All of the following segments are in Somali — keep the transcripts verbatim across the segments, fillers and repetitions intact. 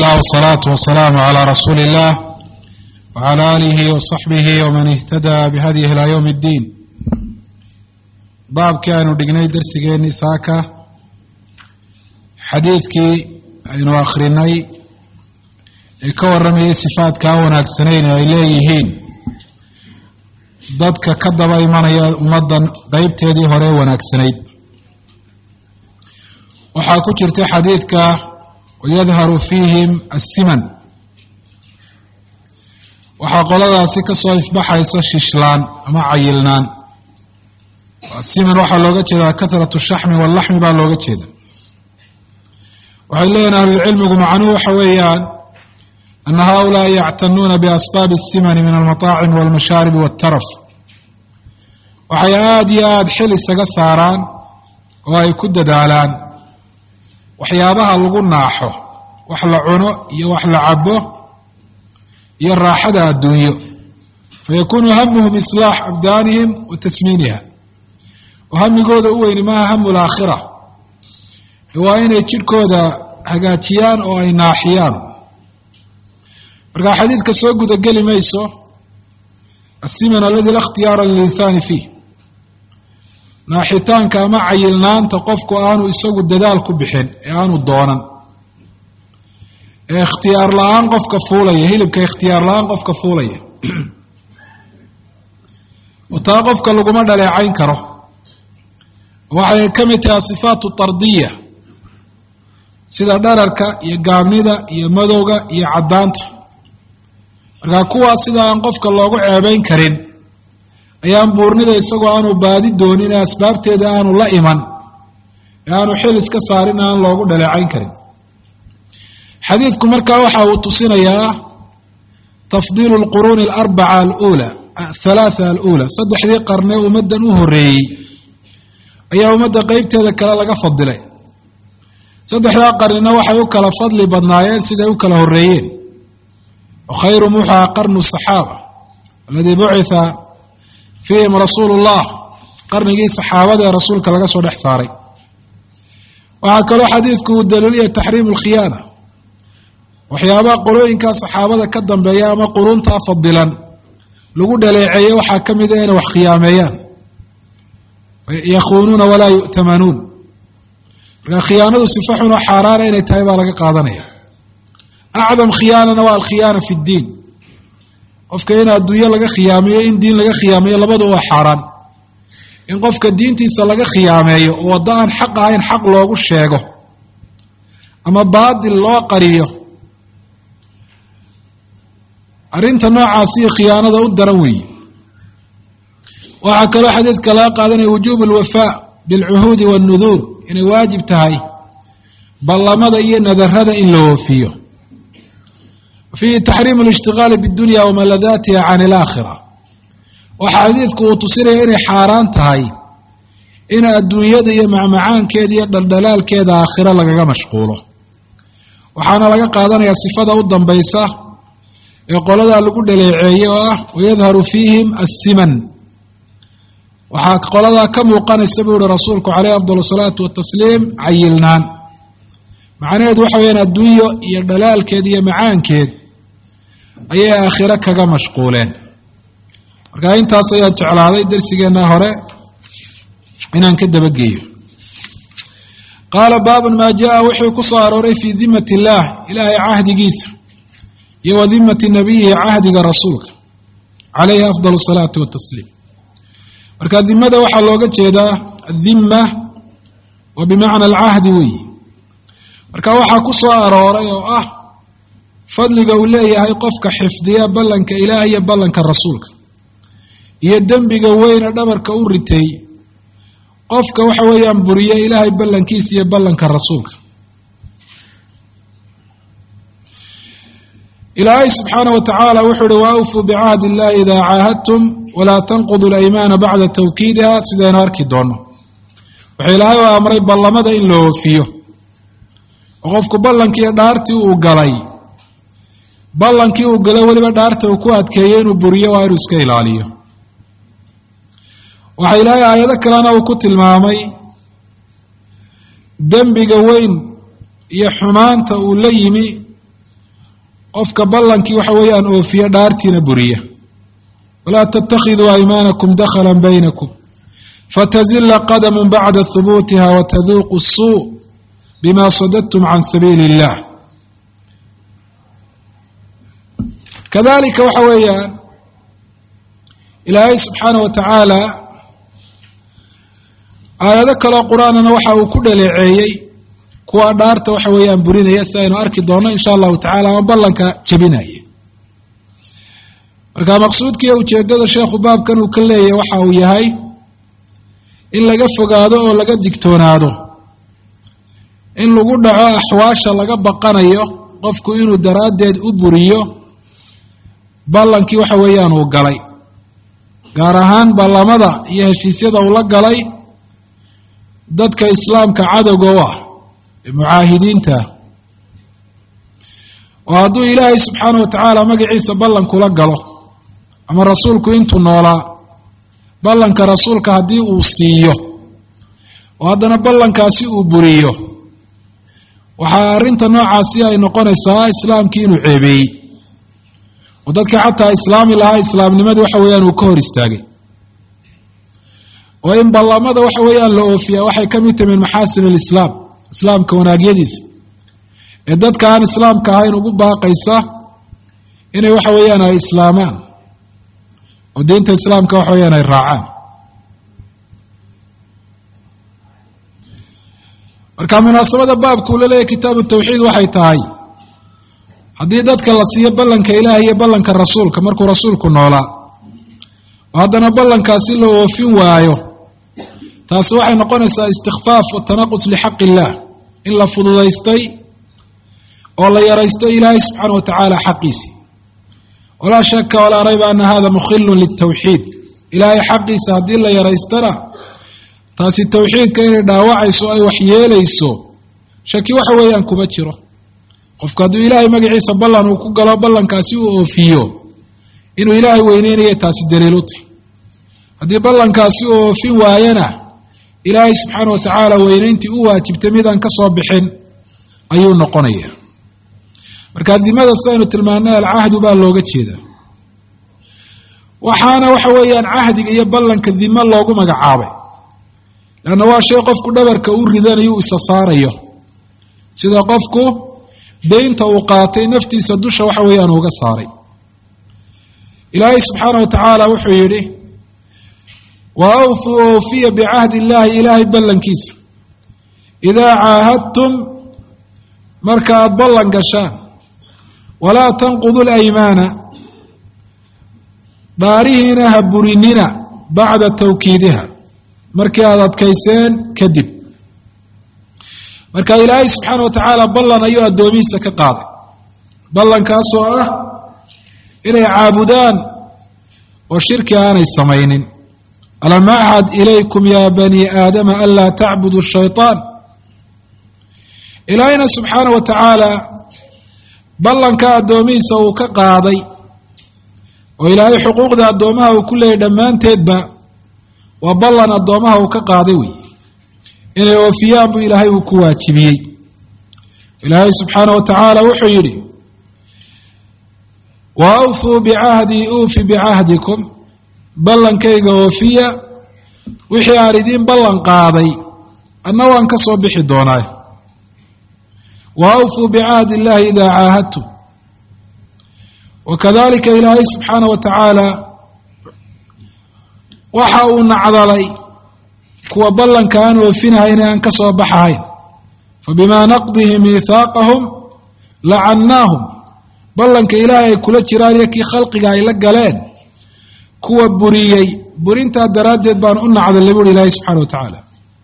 الله والصلاة والسلام على رسول الله وعلى آله وصحبه ومن اهتدى بهديه إلى يوم الدين. باب كانوا دقني درسيني ساكا حديثكي أنو آخريني كورمي صفات كاونا سنين إليهين dadka ka daba imanaya ummadan qaybteedii hore wanaagsanayd waxaa ku jirta xadiidka yadharu fiihim as-siman waxaa qoladaasi ka soo ifbaxaysa shishlaan ama cayilnaan. as-siman waxaa looga jeedaa kathratu shaxmi wallaxmi baa looga jeeda. waxay leeyihin ahlulcilmigu macnuhu waxa weeyaan أن هؤلاء يعتنون بأسباب السمن من المطاعم والمشارب والترف waxay aad iyo aad xil isaga saaraan oo ay ku dadaalaan waxyaabaha lagu naaxo wax la cuno iyo wax la cabo iyo raaxada adduunyo fayakunu hamuhum islaax abdaanihim wa tasmiiniha wahamigooda u weyni maaha hamu laakhira waa inay jidhkooda hagaajiyaan oo ay naaxiyaan. markaa xadiidka soo gudageli mayso asiman aladi la ikhtiyaara lilinsaani fiih naaxitaanka ama cayilnaanta qofku aanu isagu dadaal ku bixin ee aanu doonan ee ikhtiyaar la-aan qofka fuulaya hilibka ikhtiyaar la-aan qofka fuulaya oo taa qofka laguma dhaleecayn karo. waxay ka mid tahay sifaatu tardiya sida dhararka iyo gaabnida iyo madowga iyo caddaanta. markaa kuwaas sida aan qofka loogu ceebayn karin ayaan buurnida isagoo aanu baadi doonin ee asbaabteeda aanu la iman ee aanu xil iska saarin aan loogu dhaleecayn karin. xadiidku markaa waxa uu tusinayaa tafdiilu alquruuni alarbaca alula athalaatha alula saddexdii qarnee ummaddan u horreeyey ayaa ummadda qeybteeda kale laga fadilay. saddexdaa qarnina waxay u kala fadli badnaayeen siday u kala horreeyeen. وخير موحى قرن الصحابة الذي بعث فيهم رسول الله قرني صحابة رسولك لقى صدح صاري. وهكذا حديثك الدليل تحريم الخيانة وحيابا قلوا إن كان صحابة كدن بياما قلون تفضلا لقود لعيه وحاكم دين وخياميان يخونون ولا يؤتمنون. الخيانة صفحنا حرارة إن تايبا لقى قادنية. أعظم خيانة waa alkhiyaana fi اdiin qofka in adduunyo laga khiyaameeyo in diin laga khiyaameeyo labadu waa xaaraan. in qofka diintiisa laga khiyaameeyo oo waddo aan xaq ahayn xaq loogu sheego ama baadil loo qariyo arrinta noocaasi khiyaanada u daran weeye. waxaa kaloo xadiidka laga qaadanaya wujuub alwafaa bilcuhuudi waannuduur inay waajib tahay ballamada iyo nadarada in la oofiyo. فيه تحريم الاشتغال بالدنيا وملذاتها عن الآخرة. waxaa xadiidku uu tusinaya inay xaaraan tahay in adduunyada iyo macmacaankeeda iyo dhaldhalaalkeeda aakhiro lagaga mashquulo. waxaana laga qaadanayaa sifada u dambaysa ee qoladaa lagu dhaleeceeyey oo ah wayadharu fiihim assiman. waxaa qoladaa ka muuqanaysa buu yihi rasuulku caleyhi afdal salaatu watasliim cayilnaan. macnaheedu waxa weyaan adduunyo iyo dhalaalkeed iyo macaankeed ayay aakhiro kaga mashquuleen. markaa intaas ayaan jeclaaday darsigeenna hore inaan ka dabageeyo. qaala baabun maa jaa wuxuu ku soo arooray fii dimati illaah ilaahay cahdigiisa iyo wa dimati nabiyihi cahdiga rasuulka caleyhi afdal salaatu watasliim. marka dimada waxaa looga jeedaa adima wa bimacna alcahdi weyi. marka waxaa ku soo arooray oo ah fadliga uu leeyahay qofka xifdiya ballanka ilaahay iyo ballanka rasuulka iyo dembiga weyne dhabarka u ritay qofka waxa weeyaan buriya ilaahay ballankiisa iyo ballanka rasuulka. ilaahay subxaanahu wa tacaala wuxuu uhi waawfuu bicahdi illahi idaa caahadtum walaa tanqudu alaymaana bacda tawkiidiha sidaynu arki doono. wuxuu ilaahay u amray ballamada in la oofiyo oo qofku ballankii dhaartii uu galay ballankii uu galay weliba dhaarta uu ku adkeeyey inuu buriyo waa inuu iska ilaaliyo. waxaa ilaahay aayado kalena uu ku tilmaamay dembiga weyn iyo xumaanta uu la yimi qofka ballankii waxa weeyaan oofiya dhaartiina buriya walaa tattakhiduu aymaanakum dakhalan baynakum fatazilla qadamun bacda hubuutiha wataduuqu الsuu bima sadadtum can sabiili اllah. kadalika waxa weeyaan ilaahay subxaanaه wa tacaala aayado kaloo qur-aanana waxa uu ku dhaleeceeyey kuwa dhaarta waxa weeyaan burinaya sida aynu arki doono insha allahu tacala ama ballanka jebinaya. marka maqsuudkiiyo ujeedada sheekhu baabkan uu ka leeyahay waxa uu yahay in laga fogaado oo laga digtoonaado in lagu dhaco axwaasha laga baqanayo qofku inuu daraaddeed u buriyo ballankii waxa weeyaan uu galay, gaar ahaan ballamada iyo heshiisyada uu la galay dadka islaamka cadowga u ah ee mucaahidiinta. oo hadduu ilaahay subxaanahu wa tacaala magaciisa ballankula galo ama rasuulku intuu noolaa ballanka rasuulka haddii uu siiyo oo haddana ballankaasi uu buriyo, waxaa arrinta noocaasi ay noqonaysaa islaamkii inuu ceebeeyey oo dadka xataa islaami lahaa islaamnimadii waxa weeyaan uu ka hor istaagay. oo in ballamada waxa weeyaan la oofiyaa waxay ka mid tahay min maxaasin alislaam, islaamka wanaagyadiisa ee dadka aan islaamka ahayn ugu baaqaysa inay waxa weeyaan ay islaamaan oo diinta islaamka waxa weeyaan ay raacaan. marka munaasabada baabkuu la leeyahay kitaabu tawxiid waxay tahay haddii dadka la siiyo ballanka ilaahay iyo ballanka rasuulka markuu rasuulku noolaa oo haddana ballankaasi la oofin waayo, taasi waxay noqonaysaa istikfaaf wa tanaqus lixaqi illaah, in la fududaystay oo la yaraystay ilaahay subxaana wa tacaala xaqiisii. walaa shaka walaa rayba ana hada mukhilun litawxiid, ilaahay xaqiisa haddii la yaraystana taasi tawxiidka inay dhaawacayso ay waxyeelayso shaki waxa weeyaan kuma jiro. qofku hadduu ilaahay magaciisa ballan uu ku galo ballankaasi uu oofiyo inuu ilaahay weyneynaya taasi daliil u tahay. haddii ballankaasi uu oofin waayana ilaahay subxaana wa tacaala weyneyntii u waajibtay midaan ka soo bixin ayuu noqonaya. marka dimada sidaynu tilmaanay alcahdu baa looga jeedaa, waxaana waxa weeyaan cahdiga iyo ballanka dimo loogu magacaabay leanna waa shay qofku dhabarka u ridanayo u isa saarayo, sida qofku daynta uu qaatay naftiisa dusha waxa weeyaan uga saaray. ilaahay subxaana wa tacaala wuxuu yidhi wa awfuu oofiya bicahdi illaahi, ilaahay ballankiisa idaa caahadtum marka aada ballan gashaan, walaa tanqudu laymaana dhaarihiina ha burinina bacda tawkiidiha markii aada adkayseen kadib. marka ilaahay subxaana wa tacaala ballan ayuu addoomihiisa ka qaaday, ballankaasoo ah inay caabudaan oo shirki aanay samaynin. alam axad ilaykum ya bani aadama anlaa tacbudu shayطaan. ilaahayna subxaana wa tacaala ballanka addoomihiisa uu ka qaaday oo ilaahay xuquuqda addoomaha uu ku leeyahy dhammaanteedba waa ballan addoomaha uu ka qaaday wey, inay oofiyaan buu ilaahay uu ku waajibiyey. ilaahay subxaana wa tacaala wuxuu yidhi wa awfuu bicahdii uufi bicahdikum, ballankayga oofiya wixii aan idiin ballan qaaday anna waan ka soo bixi doonaa. wa awfuu bicahdi illahi idaa caahadtum. wakadalika ilaahay subxaana wa tacaala waxa uu nacdalay kuwa ballanka aan oofinahayn aan ka soo baxahayn. fabimaa naqdihim miithaaqahum lacannaahum, ballanka ilaahay ay kula jiraan iyo kii khalqiga ay la galeen kuwa buriyey burintaa daraaddeed baan u nacdalay buuri ilaahay subxana wa tacaala.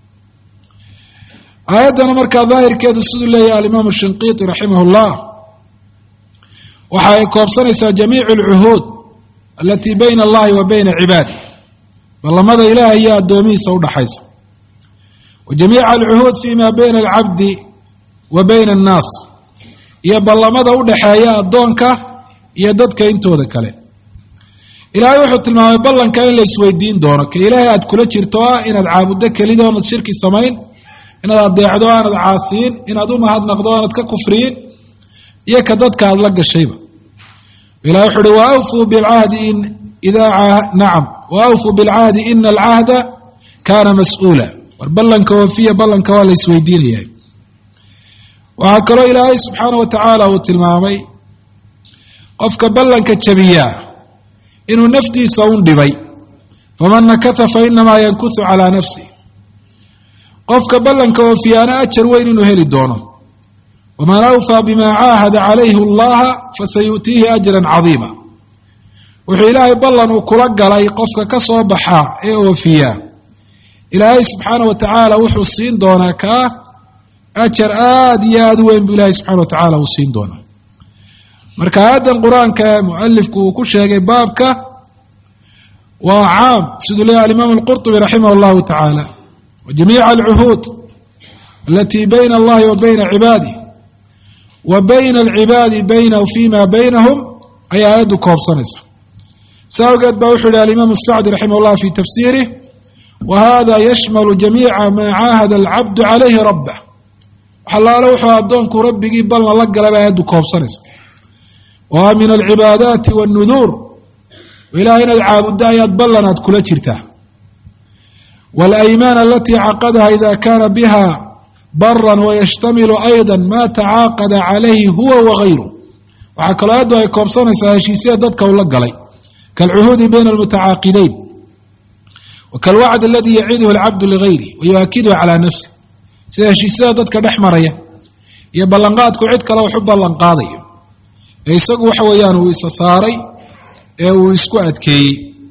aayaddana markaa daahirkeedu siduu leeyahay alimaamu shinqiiti raximah اllah waxa ay koobsanaysaa jamiicu alcuhuud alatii bayna allahi wa bayna cibaadi, ballamada ilaahay iyo addoomihiisa udhaxaysa, wa jamiica alcuhuud fima bayna alcabdi wa bayna annaas, iyo ballamada udhaxeeya addoonka iyo dadka intooda kale. ilaahay wuxuu tilmaamay ballanka in la isweydiin doono, ka ilaahay aada kula jirto ah inaad caabuddo kelida oonad shirki samayn, inaad adeecdo aanad caasiyin, inaad u mahadnaqdo aanad ka kufriyin, iyo ka dadka aada la gashayba. ilahi wuxu uhi waawfuu bilcahdi in idaa nacam waawfuu bilcahdi ina alcahda kaana mas-uula war ballanka oofiya ballanka waa la isweydiinaya. waxaa kaloo ilaahay subxaana wa tacaala uu tilmaamay qofka ballanka jabiyaa inuu naftiisa un dhibay, faman nakatha fainamaa yankuthu calaa nafsih. qofka ballanka oofiyaana ajar weyn inuu heli doono. waman awfaa bima caahada calayhi allaha fasayu'tiihi ajran cadiima. wuxuu ilaahay ballan uu kula galay qofka ka soo baxaa ee oofiyaa, ilaahay subxaana wa tacaala wuxuu siin doonaa kaa ajar aada iyo aada u weyn buu ilaahay subxana wa tacaala uu siin doonaa. marka aayaddan qur-aanka ee mualifku uu ku sheegay baabka waa caam, siduu leeyahay alimaam alqurطubi raximah allahu tacaala, wa jamiica alcuhuud alatii bayna allahi wa bayna cibaadih wa bayna alcibaadi baynahu fima baynahum ayaa aayaddu koobsanaysa. saa awgeed baa wuxuu yihi alimaam الsacdi raximah اllah fi tafsiirih wa hada yashmalu jamiica maa caahada alcabdu calayhi rabbah. waxalaalo wuxuu addoonku rabbigii ballan la galay baa aayaddu koobsanaysa. wa min alcibaadaati wاnnuduur, ilahay inaad caabuddo ayaad ballan aad kula jirtaa. waاlaymaan alatii caqadaha ida kana biha baran wayashtamilu ayda ma tacaaqada calayhi huwa wagayru. waxaa kaloo aayaddu ay koobsanaysaa heshiisyada dadka uu la galay, kaalcuhuudi bayna almutacaaqidayn wa kalwacd aladii yaciduhu alcabdu ligayri wayu'akiduhu calaa nafsih. sida heshiisyada dadka dhex maraya iyo ballanqaadku cid kale wax u ballanqaadayo ee isagu waxa weeyaan uu isa saaray ee uu isku adkeeyey.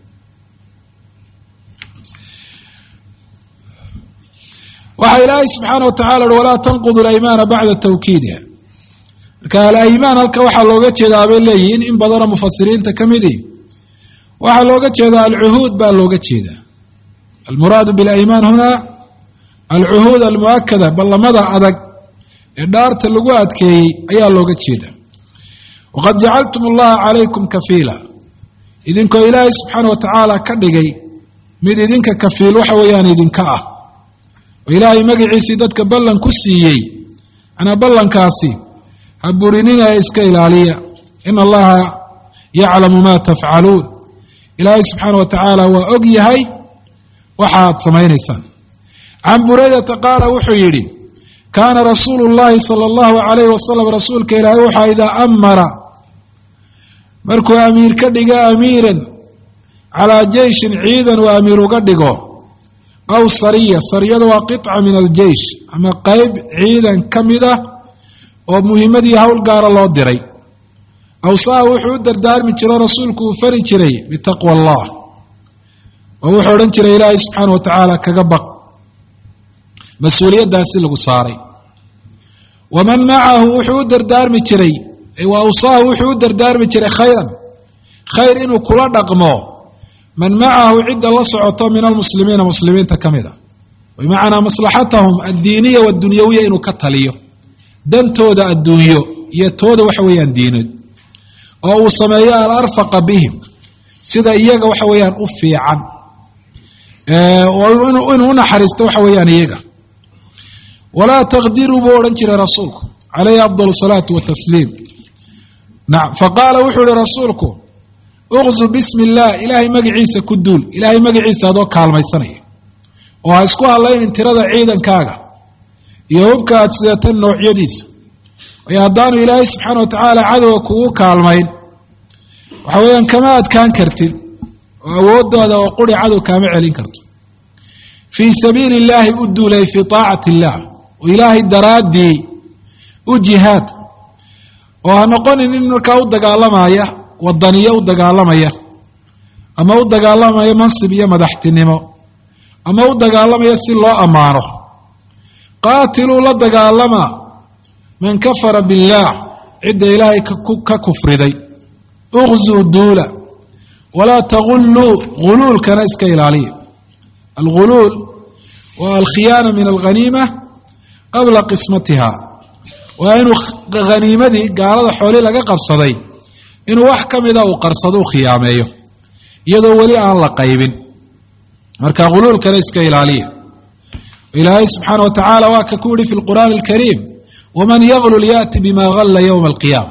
waxaa ilaahay subxaana wa tacala uhi walaa tanqudu alaymaana bacda tawkiidiha. marka alaymaan halka waxaa looga jeedaa bay leeyihiin in badanoo mufasiriinta ka midii, waxaa looga jeedaa alcuhuud baa looga jeedaa. almuraadu bilaymaan hunaa alcuhuud almu'akada, ballamada adag ee dhaarta lagu adkeeyey ayaa looga jeedaa. waqad jacaltum allaha calaykum kafiila, idinkoo ilaahay subxaana wa tacaala ka dhigay mid idinka kafiil waxa weeyaan idinka ah, oo ilaahay magaciisii dadka ballan ku siiyey. manaa ballankaasi ha burinina ee iska ilaaliya. ina allaha yaclamu ma tafcaluun, ilaahay subxaana wa tacaala waa og yahay waxaad samaynaysaan. can buraydata qaala wuxuu yidhi kaana rasuulu llahi sala allahu alayhi wasalam, rasuulka ilaahay waxaa idaa amara markuu amiir ka dhigo amiiran calaa jeyshin ciidan uu amiir uga dhigo, aw sariya, sariyada waa qiطca min aljeish ama qeyb ciidan ka mid ah oo muhimadii hawl gaara loo diray, awsaa wuxuu u dardaarmi jiro rasuulku uu fari jiray bitaqwa allah, oo wuxuu odhan jiray ilaahay subxaana wa tacaala kaga baq, mas-uuliyaddaasi lagu saaray. waman macahu wuxuu u dardaarmi jiray wa awsaahu wuxuu u dardaarmi jiray khayran, khayr inuu kula dhaqmo man macahu cidda la socoto min almuslimiina muslimiinta ka mid a, bimacnaa maslaxatahum addiiniya waddunyawiya inuu ka taliyo, dantooda adduunyo iyo tooda waxa weeyaan diineed, oo uu sameeyo alarfaqa bihim, sida iyaga waxa weeyaan u fiican, inuu u naxariisto waxa weeyaan iyaga. walaa taqdiruu buu odhan jiray rasuulku calayhi afdal salaatu watasliim. nacam faqaala wuxuu ihi rasuulku uqzu bismi illah, ilaahay magaciisa ku duul, ilaahay magaciisa adoo kaalmaysanaya, oo ha isku hadlaynin tirada ciidankaaga iyo hubka aad sidatan noocyadiisa. waayo haddaanu ilaahay subxaana wa tacaala cadowga kugu kaalmayn waxa weeyaan kama adkaan kartid, oo awoodooda oo quri cadow kaama celin karto. fii sabiili illaahi u duulay fii taacati illah, oo ilaahay daraaddii u jihaad, oo ha noqonin in markaa u dagaalamaya wadaniyo u dagaalamaya, ama u dagaalamaya mansib iyo madaxtinimo, ama u dagaalamaya si loo ammaano. qaatiluu la dagaalama man kafara billaah, cidda ilaahay ka kufriday. uqzuu duula walaa tagulluu, guluulkana iska ilaaliya. alguluul waa alkhiyaana min alghaniima qabla qismatiha, waa inuu haniimadii gaalada xooli laga qabsaday inuu wax ka mida uu qarsado u khiyaameeyo iyadoo weli aan la qaybin. marka guluulkana iska ilaaliya. ilaahay subxaana wa tacaala waa ka ku yihi fi lqur'aani alkariim waman yaglul yaati bima galla yowma alqiyaama,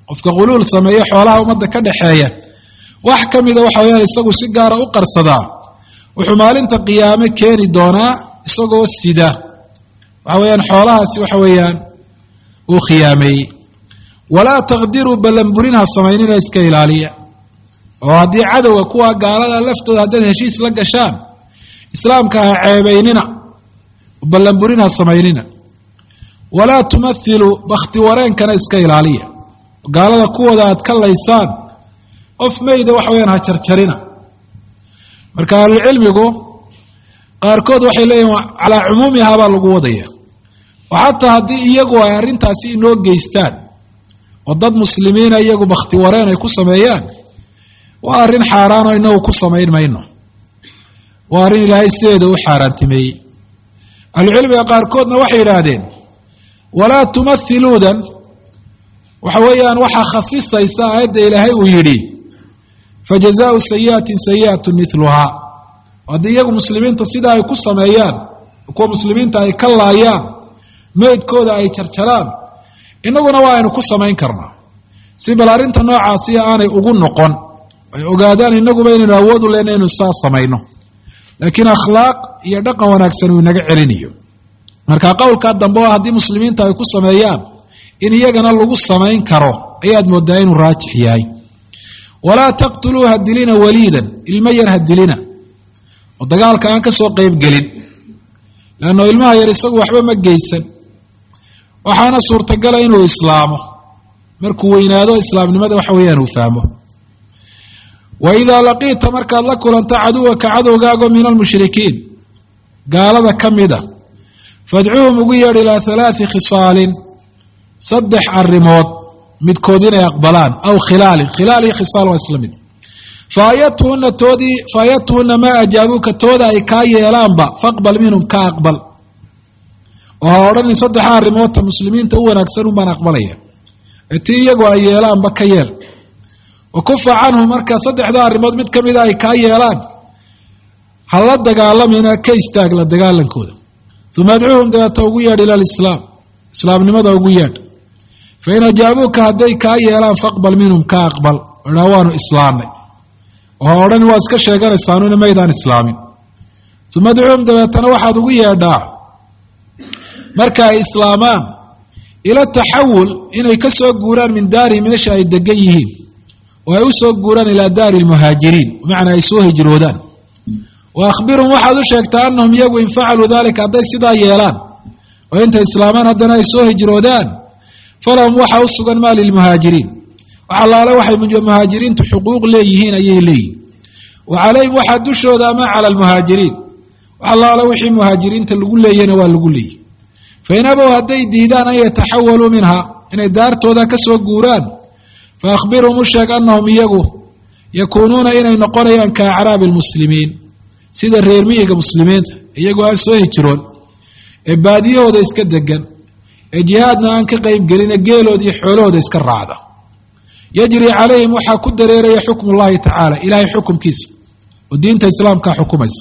qofka quluul sameeya xoolaha ummadda ka dhaxeeya wax ka mida waxa weeyaan isagu si gaara u qarsadaa wuxuu maalinta qiyaame keeni doonaa isagoo sida waxa weeyaan xoolahaasi waxa weeyaan uu khiyaameeyey walaa taqdiruu ballanburin ha samaynina iska ilaaliya oo haddii cadowga kuwa gaalada laftooda haddaad heshiis la gashaan islaamka ha ceebaynina ballanburin ha samaynina walaa tumathiluu bakhti wareenkana iska ilaaliya gaalada kuwooda aad ka laysaan qof mayda waxa weyaan ha jarjarina marka ahlucilmigu qaarkood waxay leeyihin calaa cumuumihaa baa lagu wadaya oo xataa haddii iyagu ay arrintaasi inoo geystaan oo dad muslimiina iyagu bakhti wareen ay ku sameeyaan waa arrin xaaraanoo inagu ku samayn mayno waa arrin ilaahay sideeda u xaaraantimeeyey ahlucilmiga qaarkoodna waxay yidhaahdeen walaa tumathiluudan waxa weeyaan waxaa khasisaysa aayadda ilaahay uu yidhi fajazaau sayi'atin sayi'atun miluhaa haddii iyagu muslimiinta sidaa ay ku sameeyaan kuwa muslimiinta ay ka laayaan meydkooda ay jarjaraan innaguna waa aynu ku samayn karnaa si bal arrinta noocaasiya aanay ugu noqon ay ogaadaan innaguba inaynu awood u lehna inaynu saa samayno laakiin akhlaaq iyo dhaqan wanaagsan uu inaga celinayo marka qowlkaa dambe oo haddii muslimiinta ay ku sameeyaan in iyagana lagu samayn karo ayaad moodaa inuu raajix yahay walaa taqtuluu ha dilina waliidan ilmo yar ha dilina oo dagaalka aan ka soo qayb gelin leanno ilmaha yar isagu waxba ma geysan waxaana suurtagala inuu islaamo markuu weynaado islaamnimada waxa weeyaan uu fahmo wa idaa laqiita markaad la kulanta caduwaka cadowgaago min almushrikiin gaalada ka mida fadcuuhum ugu yeedh ilaa halaati khisaalin saddex arrimood midkood inay aqbalaan aw khilaalin khilaal iyo khisaal waa isla mid faayatuhuna toodii faayatuhuna maa ajaabuuka tooda ay kaa yeelaanba faqbal minhum ka aqbal oo ha odhanin saddexa arrimoodta muslimiinta u wanaagsan un baan aqbalaya ee tii iyagu ay yeelaanba ka yeel wa kufa canhum marka saddexda arrimood mid ka mida ay kaa yeelaan ha la dagaalamina ka istaag la dagaalankooda uma adcuuhum dabeeta ugu yeedh ila alislaam islaamnimada ugu yeedh fain ajaabuuka hadday kaa yeelaan faqbal minhum ka aqbal idhaa waanu islaamnay oo ha odhan waa iska sheeganaysaanuna maydaan islaamin uma adcuuhum dabeetana waxaad ugu yeedhaa marka ay islaamaan ila taxawul inay ka soo guuraan min daari meesha ay degan yihiin oo ay u soo guuraan ilaa daari lmuhaajiriin bimacnaa ay soo hijroodaan wa akhbirhum waxaad u sheegtaa annahum iyagu in facaluu dalika hadday sidaa yeelaan oo intay islaamaan haddana ay soo hijroodaan falahum waxaa u sugan maa lilmuhaajiriin wax allaale waxay muhaajiriintu xuquuq leeyihiin ayay leeyihin wa calayhim waxaa dushooda amaa cala almuhaajiriin wax allaale wixii muhaajiriinta lagu leeyana waa lagu leeyihi fain abow hadday diidaan an yataxawaluu minha inay daartooda ka soo guuraan fa akhbirhum u sheeg annahum iyagu yakuunuuna inay noqonayaan ka acraabi almuslimiin sida reer miyiga muslimiinta iyagoo aan soo hijroon ee baadiyahooda iska degan ee jihaadna aan ka qayb gelina geelooda iyo xoolahooda iska raacda yajri calayhim waxaa ku dareeraya xukmu llahi tacaala ilaahay xukumkiisa oo diinta islaamkaa xukumaysa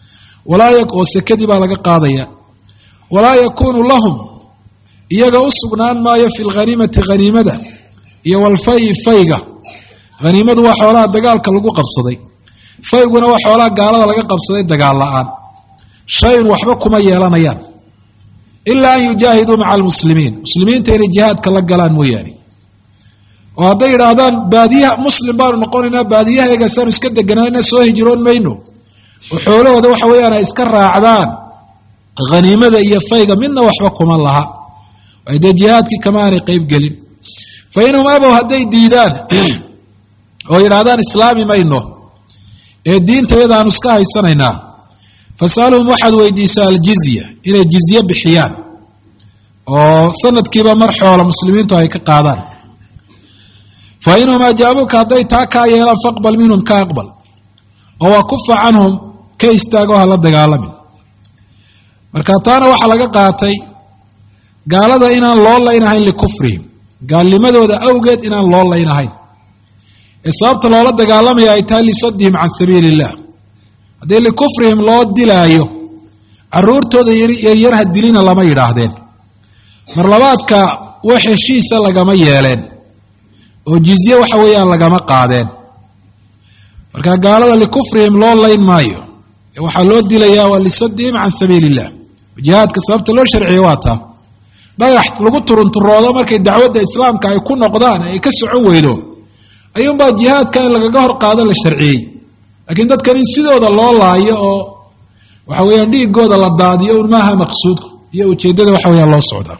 oo sekadii baa laga qaadaya walaa yakuunu lahum iyaga u sugnaan maayo fi lghaniimati haniimada iyo walfayi fayga haniimadu waa xoolaha dagaalka lagu qabsaday fayguna waa xoolaha gaalada laga qabsaday dagaal la-aan shayun waxba kuma yeelanayaan ilaa an yujaahiduu maca almuslimiin muslimiinta inay jihaadka la galaan mooyaane oo hadday yidhaahdaan baadiyaha muslim baanu noqonaynaa baadiyahayaga saanu iska deganayna soo hijroon mayno oo xoolahooda waxa weeyaan ay iska raacdaan haniimada iyo fayga midna waxba kuma laha ay dee jihaadkii kama aanay qayb gelin fa inhum abow hadday diidaan oo yidhaahdaan islaami mayno ee diinta iyadaanu iska haysanaynaa fasalhum waxaad weydiisaa aljizya inay jizye bixiyaan oo sanadkiiba mar xoola muslimiintu ay ka qaadaan fa inhum ajaabuuka hadday taa kaa yeelaan faqbal minhum ka aqbal oo waa kufa canhum ka istaagoo hala dagaalamin marka taana waxaa laga qaatay gaalada inaan loo laynahayn likufrihim gaalnimadooda awgeed inaan loo laynahayn ee sababta loola dagaalamaya ay tahay lisadihim can sabiili illah haddii likufrihim loo dilaayo caruurtooda yaryar ha dilina lama yidhaahdeen mar labaadka wax heshiisa lagama yeeleen oo jizye waxa weeyaan lagama qaadeen marka gaalada likufrihim loo layn maayo waxaa loo dilayaa waa lisadihim can sabiili illah jihaadka sababta loo sharciyey waa taa dhagax lagu turunturoodo markay dacwadda islaamka ay ku noqdaan ay ka socon weydo ayuunbaa jihaadka in lagaga hor qaado la sharciyey laakiin dadkan in sidooda loo laayo oo waxa weeyaan dhiigooda la daadiyo un maaha maqsuudku iyo ujeeddada waxa weeyaan loo socdaa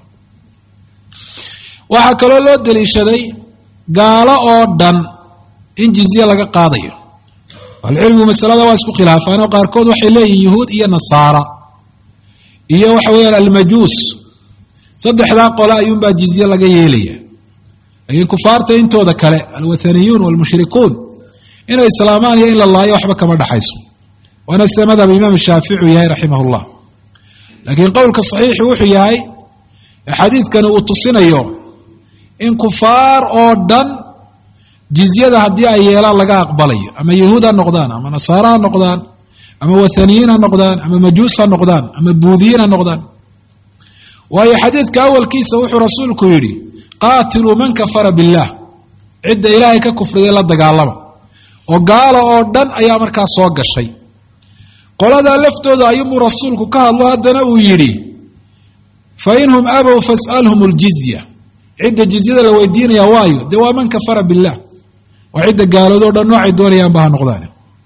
waxaa kaloo loo daliishaday gaalo oo dhan in jizye laga qaadayo ahlucilmigu masalada waa isku khilaafaan oo qaarkood waxay leeyihin yuhuud iyo nasaara iyo waxa weeyaan almajuus saddexdaa qole ayuunbaa jizye laga yeelaya laakiin kufaarta intooda kale alwathaniyuun waalmushrikuun inay islaamaan iyo in la laayo waxba kama dhaxayso waana sida madhab imaam shaafici yahay raximah llah laakiin qowlka saxiixi wuxuu yahay xadiidkani uu tusinayo in kufaar oo dhan jizyada haddii ay yeelaan laga aqbalayo ama yahuud ha noqdaan ama nasaara ha noqdaan ama wathaniyiin ha noqdaan ama majuus ha noqdaan ama buudiyiin ha noqdaan waayo xadiidka awalkiisa wuxuu rasuulku yidhi qaatiluu man kafara billaah cidda ilaahay ka kufriday la dagaalama oo gaala oo dhan ayaa markaa soo gashay qoladaa laftooda ayuunbuu rasuulku ka hadlo haddana uu yidhi fa inhum abow fas'alhum ljizya cidda jizyada la weydiinaya waayo dee waa man kafara billaah waa cidda gaaloodoo dhan noocay doonayaanba ha noqdaan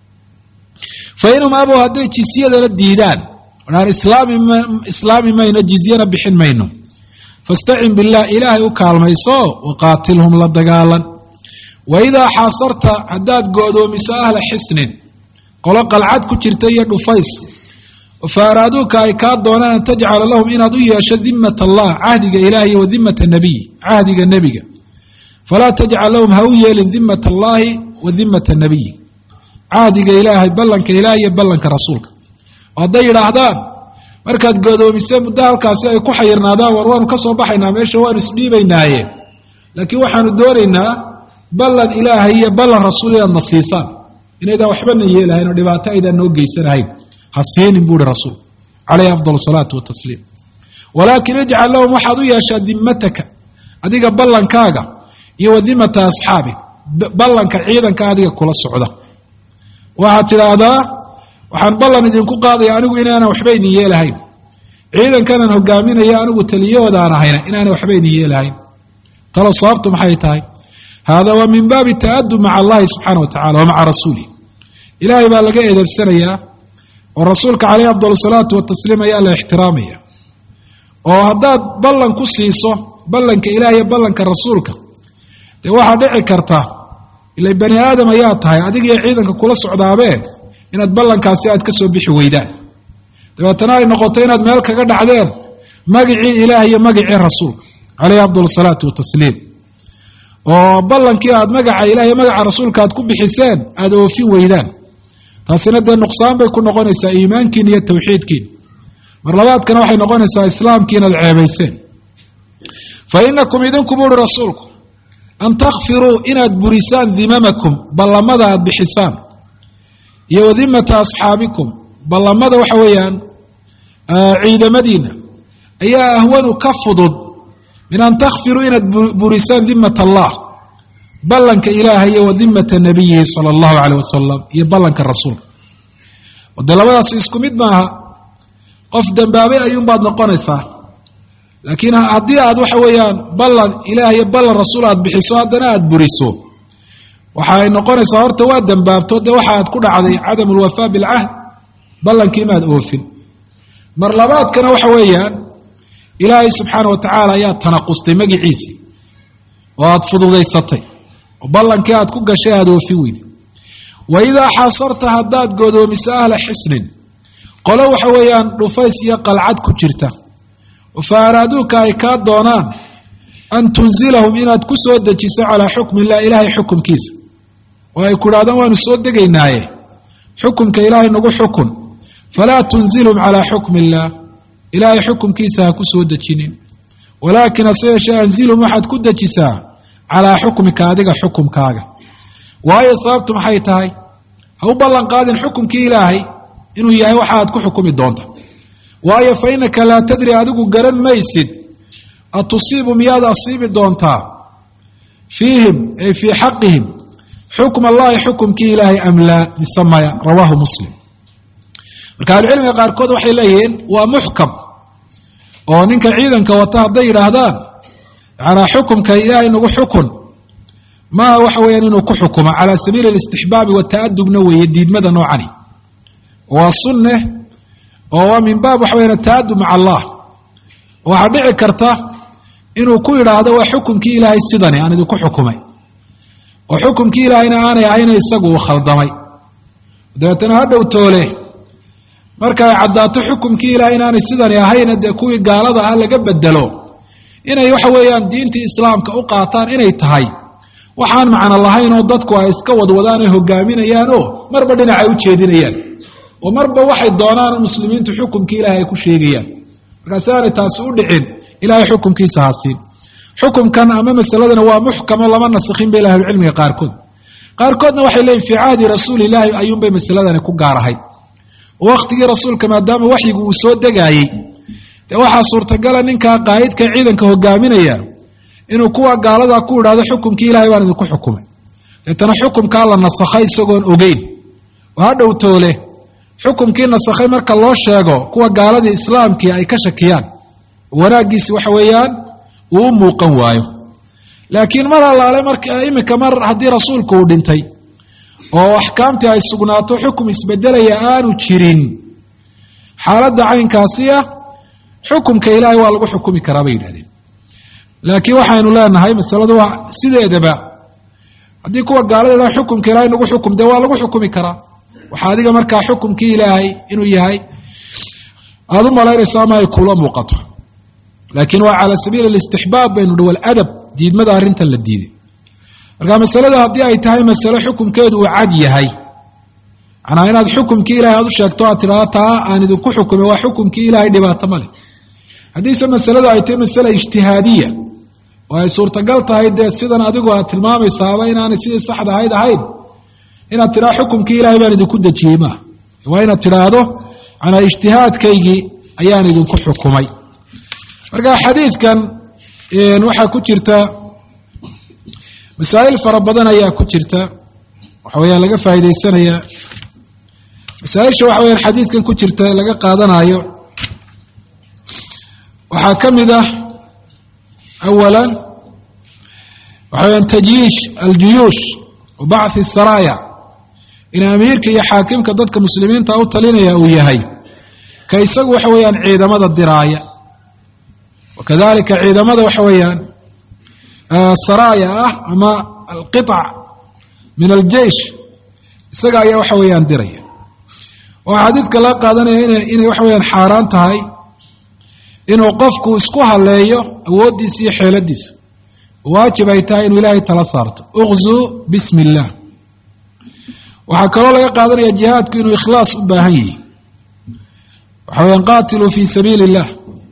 fa inhum abow hadday jizyadana diidaan odhaan islaami islaami mayno jizyana bixin mayno fastacin billaah ilaahay u kaalmayso waqaatilhum la dagaalan waidaa xaasarta haddaad go'doomiso ahla xisnin qolo qalcad ku jirta iyo dhufays fa araaduuka ay kaa doonaan an tajcala lahum inaad u yeesho dimat allah cahdiga ilaahiy wa dimata nabiy cahdiga nebiga falaa tajcal lahum ha u yeelin dimat allaahi wa dimata nabiy cahdiga ilaahay ballanka ilaah iyo ballanka rasuulka oo hadday yidhaahdaan markaad go'doomise muddo halkaasi ay ku xayirnaadaan war waanu ka soo baxaynaa meesha waanu isdhiibaynaaye laakiin waxaanu doonaynaa ballan ilaahay iyo ballan rasuul inaad na siisaan inaydaan waxbana yeelahayn oo dhibaato aydaan noo geysanahayn ha siinin buu ihi rasuul calayhi afdal salaatu watasliim walaakin ijcal lahum waxaad u yeeshaa dimataka adiga ballankaaga iyo wa dimata asxaabik ballanka ciidanka adiga kula socda waxaad tidhaahdaa waxaan ballan idinku qaadaya anigu inaanan waxba idin yeelahayn ciidankanaan hogaaminaya anigu taliyahoodaan ahayna inaana waxba idin yeelahayn talo sababtu maxay tahay hada waa min baabi ta'adub maca allahi subxaana wa tacala wa maca rasuulih ilaahay baa laga eedeebsanayaa oo rasuulka caleyhi afdal salaatu watasliim ayaa la ixtiraamaya oo haddaad ballan ku siiso ballanka ilaah iyo ballanka rasuulka dee waxaa dhici karta ila bani aadam ayaa tahay adiga iyo ciidanka kula socdaabeen inaad ballankaasi aad ka soo bixi weydaan dabeetana ay noqoto inaad meel kaga dhacdeen magicii ilaah iyo magicii rasuulka caleyhi afdal salaatu watasliim oo ballankii aad magaca ilaah iyo magaca rasuulka aad ku bixiseen aada oofin weydaan taasina dee nuqsaan bay ku noqonaysaa iimaankiin iyo tawxiidkiin mar labaadkana waxay noqonaysaa islaamkii inaad ceebayseen fa inakum idinku buuhi rasuulku an takfiruu inaad burisaan dimamakum ballamada aad bixisaan iyo wadimata asxaabikum ballamada waxa weeyaan ciidamadiina ayaa ahwanu ka fudud min an takfiruu inaad burisaan dimat allah ballanka ilaahay iyo wa dimata nabiyihi sala allahu caleyh wasalam iyo ballanka rasuulka oo dee labadaas isku mid maaha qof dambaabay ayuunbaad noqonaysaa laakiin haddii aad waxa weeyaan ballan ilaah iyo ballan rasuul aad bixiso haddana aad buriso waxa ay noqonaysaa horta waa dambaabto dee waxa aad ku dhacday cadamu lwafaa bilcahd ballankii maad oofin mar labaadkana waxa weeyaan ilaahay subxaana wa tacaala ayaa tanaqustay magiciisii oo aad fududaysatay oo ballankii aad ku gashay aada oofin weyday wa idaa xasarta haddaad godoomiso ahla xisnin qolo waxa weeyaan dhufays iyo qalcad ku jirta fa araaduuka ay kaa doonaan an tunzilahum inaad ku soo dejiso calaa xukmi illah ilaahay xukumkiisa oo ay ku idhahdaan waanu soo degaynaaye xukumka ilaahay nagu xukun falaa tunzilhum calaa xukmi illaah ilaahay xukumkiisa ha ku soo dejinin walaakin hase yeeshee anzilhum waxaad ku dejisaa calaa xukmika adiga xukumkaaga waayo sababtu maxay tahay ha u ballan qaadin xukumkii ilaahay inuu yahay waxa aad ku xukumi doonta waayo fa innaka laa tadri adigu garan maysid atusiibu miyaad asiibi doontaa fiihim ay fii xaqihim xukm allahi xukumkii ilaahay am laa mise maya rawaahu muslim marka ahlucilmiga qaarkood waxay leeyihiin waa muxkam oo ninka ciidanka wata hadday yidhaahdaan yanaa xukumka ilaahay nagu xukun maaha waxa weeyaan inuu ku xukumo calaa sabiili alistixbaabi wata'adubna weeye diidmada noocani waa sunne oo waa min baab waxa weyaan ata'adub maca allah waxaa dhici karta inuu ku yidhaahdo waa xukumkii ilaahay sidani aan idinku xukumay oo xukumkii ilaahayna aanay ahayna isagu uu khaldamay dabeetana hadhow toole marka ay caddaato xukumkii ilaahay inaanay sidani ahayna dee kuwii gaalada ah laga bedelo inay waxa weeyaan diintii islaamka u qaataan inay tahay waxaan macno lahayn oo dadku ay iska wadwadaan ay hogaaminayaan oo marba dhinac ay u jeedinayaan oo marba waxay doonaan muslimiintu xukumkii ilaahay ay ku sheegayaan markaasi aanay taasi u dhicin ilaahay xukumkiisa hasiin xukumkan ama masaladana waa muxkamo lama nasikhin bay ahlucilmiga qaarkood qaarkoodna waxay leeyihin fii caadi rasuulilaahi ayuunbay masaladani ku gaar ahayd oo wakhtigii rasuulka maadaama waxyigu uu soo degaayey dee waxaa suurtagala ninkaa qaa'idka ciidanka hogaaminaya inuu kuwa gaaladaa ku idhaahdo xukumkii ilahay baan idinku xukumay deetana xukumkaa la nasakhay isagoon ogeyn oo hadhow toole xukumkii nasakhay marka loo sheego kuwa gaaladii islaamkii ay ka shakiyaan wanaaggiisi waxa weeyaan uu u muuqan waayo laakiin mar allaale marka iminka mar haddii rasuulku uu dhintay oo axkaamtii ay sugnaato xukum isbedelaya aanu jirin xaaladda caynkaasi ah xukumka ilaahay waa lagu xukumi karaa bay yidhahdeen laakiin waxaynu leenahay masaladu waa sideedaba haddii kuwa gaalada xukumka ilaahay nagu xukum dee waa lagu xukumi karaa waxaa adiga markaa xukumkii ilaahay inuu yahay aada u malaynaysa ama ay kula muuqato laakiin waa cala sabiili alistixbaab baynu dhi waladab diidmada arrintan la diiday marka masalada haddii ay tahay masale xukumkeedu uu cad yahay macnaa inaad xukumkii ilahay aad u sheegto aad tidhahdo taa aan idinku xukumay waa xukumkii ilaahay dhibaato ma leh haddiise masaladu ay tahay masale ijtihaadiya oo ay suurtagal tahay dee sidan adigu aad tilmaamaysaaba inaanay sidii saxda ahayd ahayn inaad tidhahdo xukumkii ilahay baan idinku dejiyey maaha waa inaad tidhaahdo manaa ijtihaadkaygii ayaan idinku xukumay marka xadiidkan waxaa ku jirta masaa'il fara badan ayaa ku jirta waxa weyaan laga faa'iidaysanaya masaaisha waxa weyaan xadiidkan ku jirta laga qaadanayo waxaa ka mid ah awalan waxa weyaan tajyiish aljuyuush wa bacthi saraya in amiirka iyo xaakimka dadka muslimiinta u talinaya uu yahay ka isagu waxa weeyaan ciidamada diraaya wakadalika ciidamada waxa weeyaan saraya ah ama alqiطc min aljeish isaga ayaa waxa weeyaan diraya waxaa xadiidka laga qaadanaya ina inay waxa weyaan xaaraan tahay inuu qofku isku haleeyo awooddiisa iyo xeeladiisa waajib ay tahay inuu ilaahay tala saarto uqzuu bismi اllah waxaa kaloo laga qaadanaya jihaadku inuu ikhlaas u baahan yahi waxa weyaan qatiluu fi sabiili اllah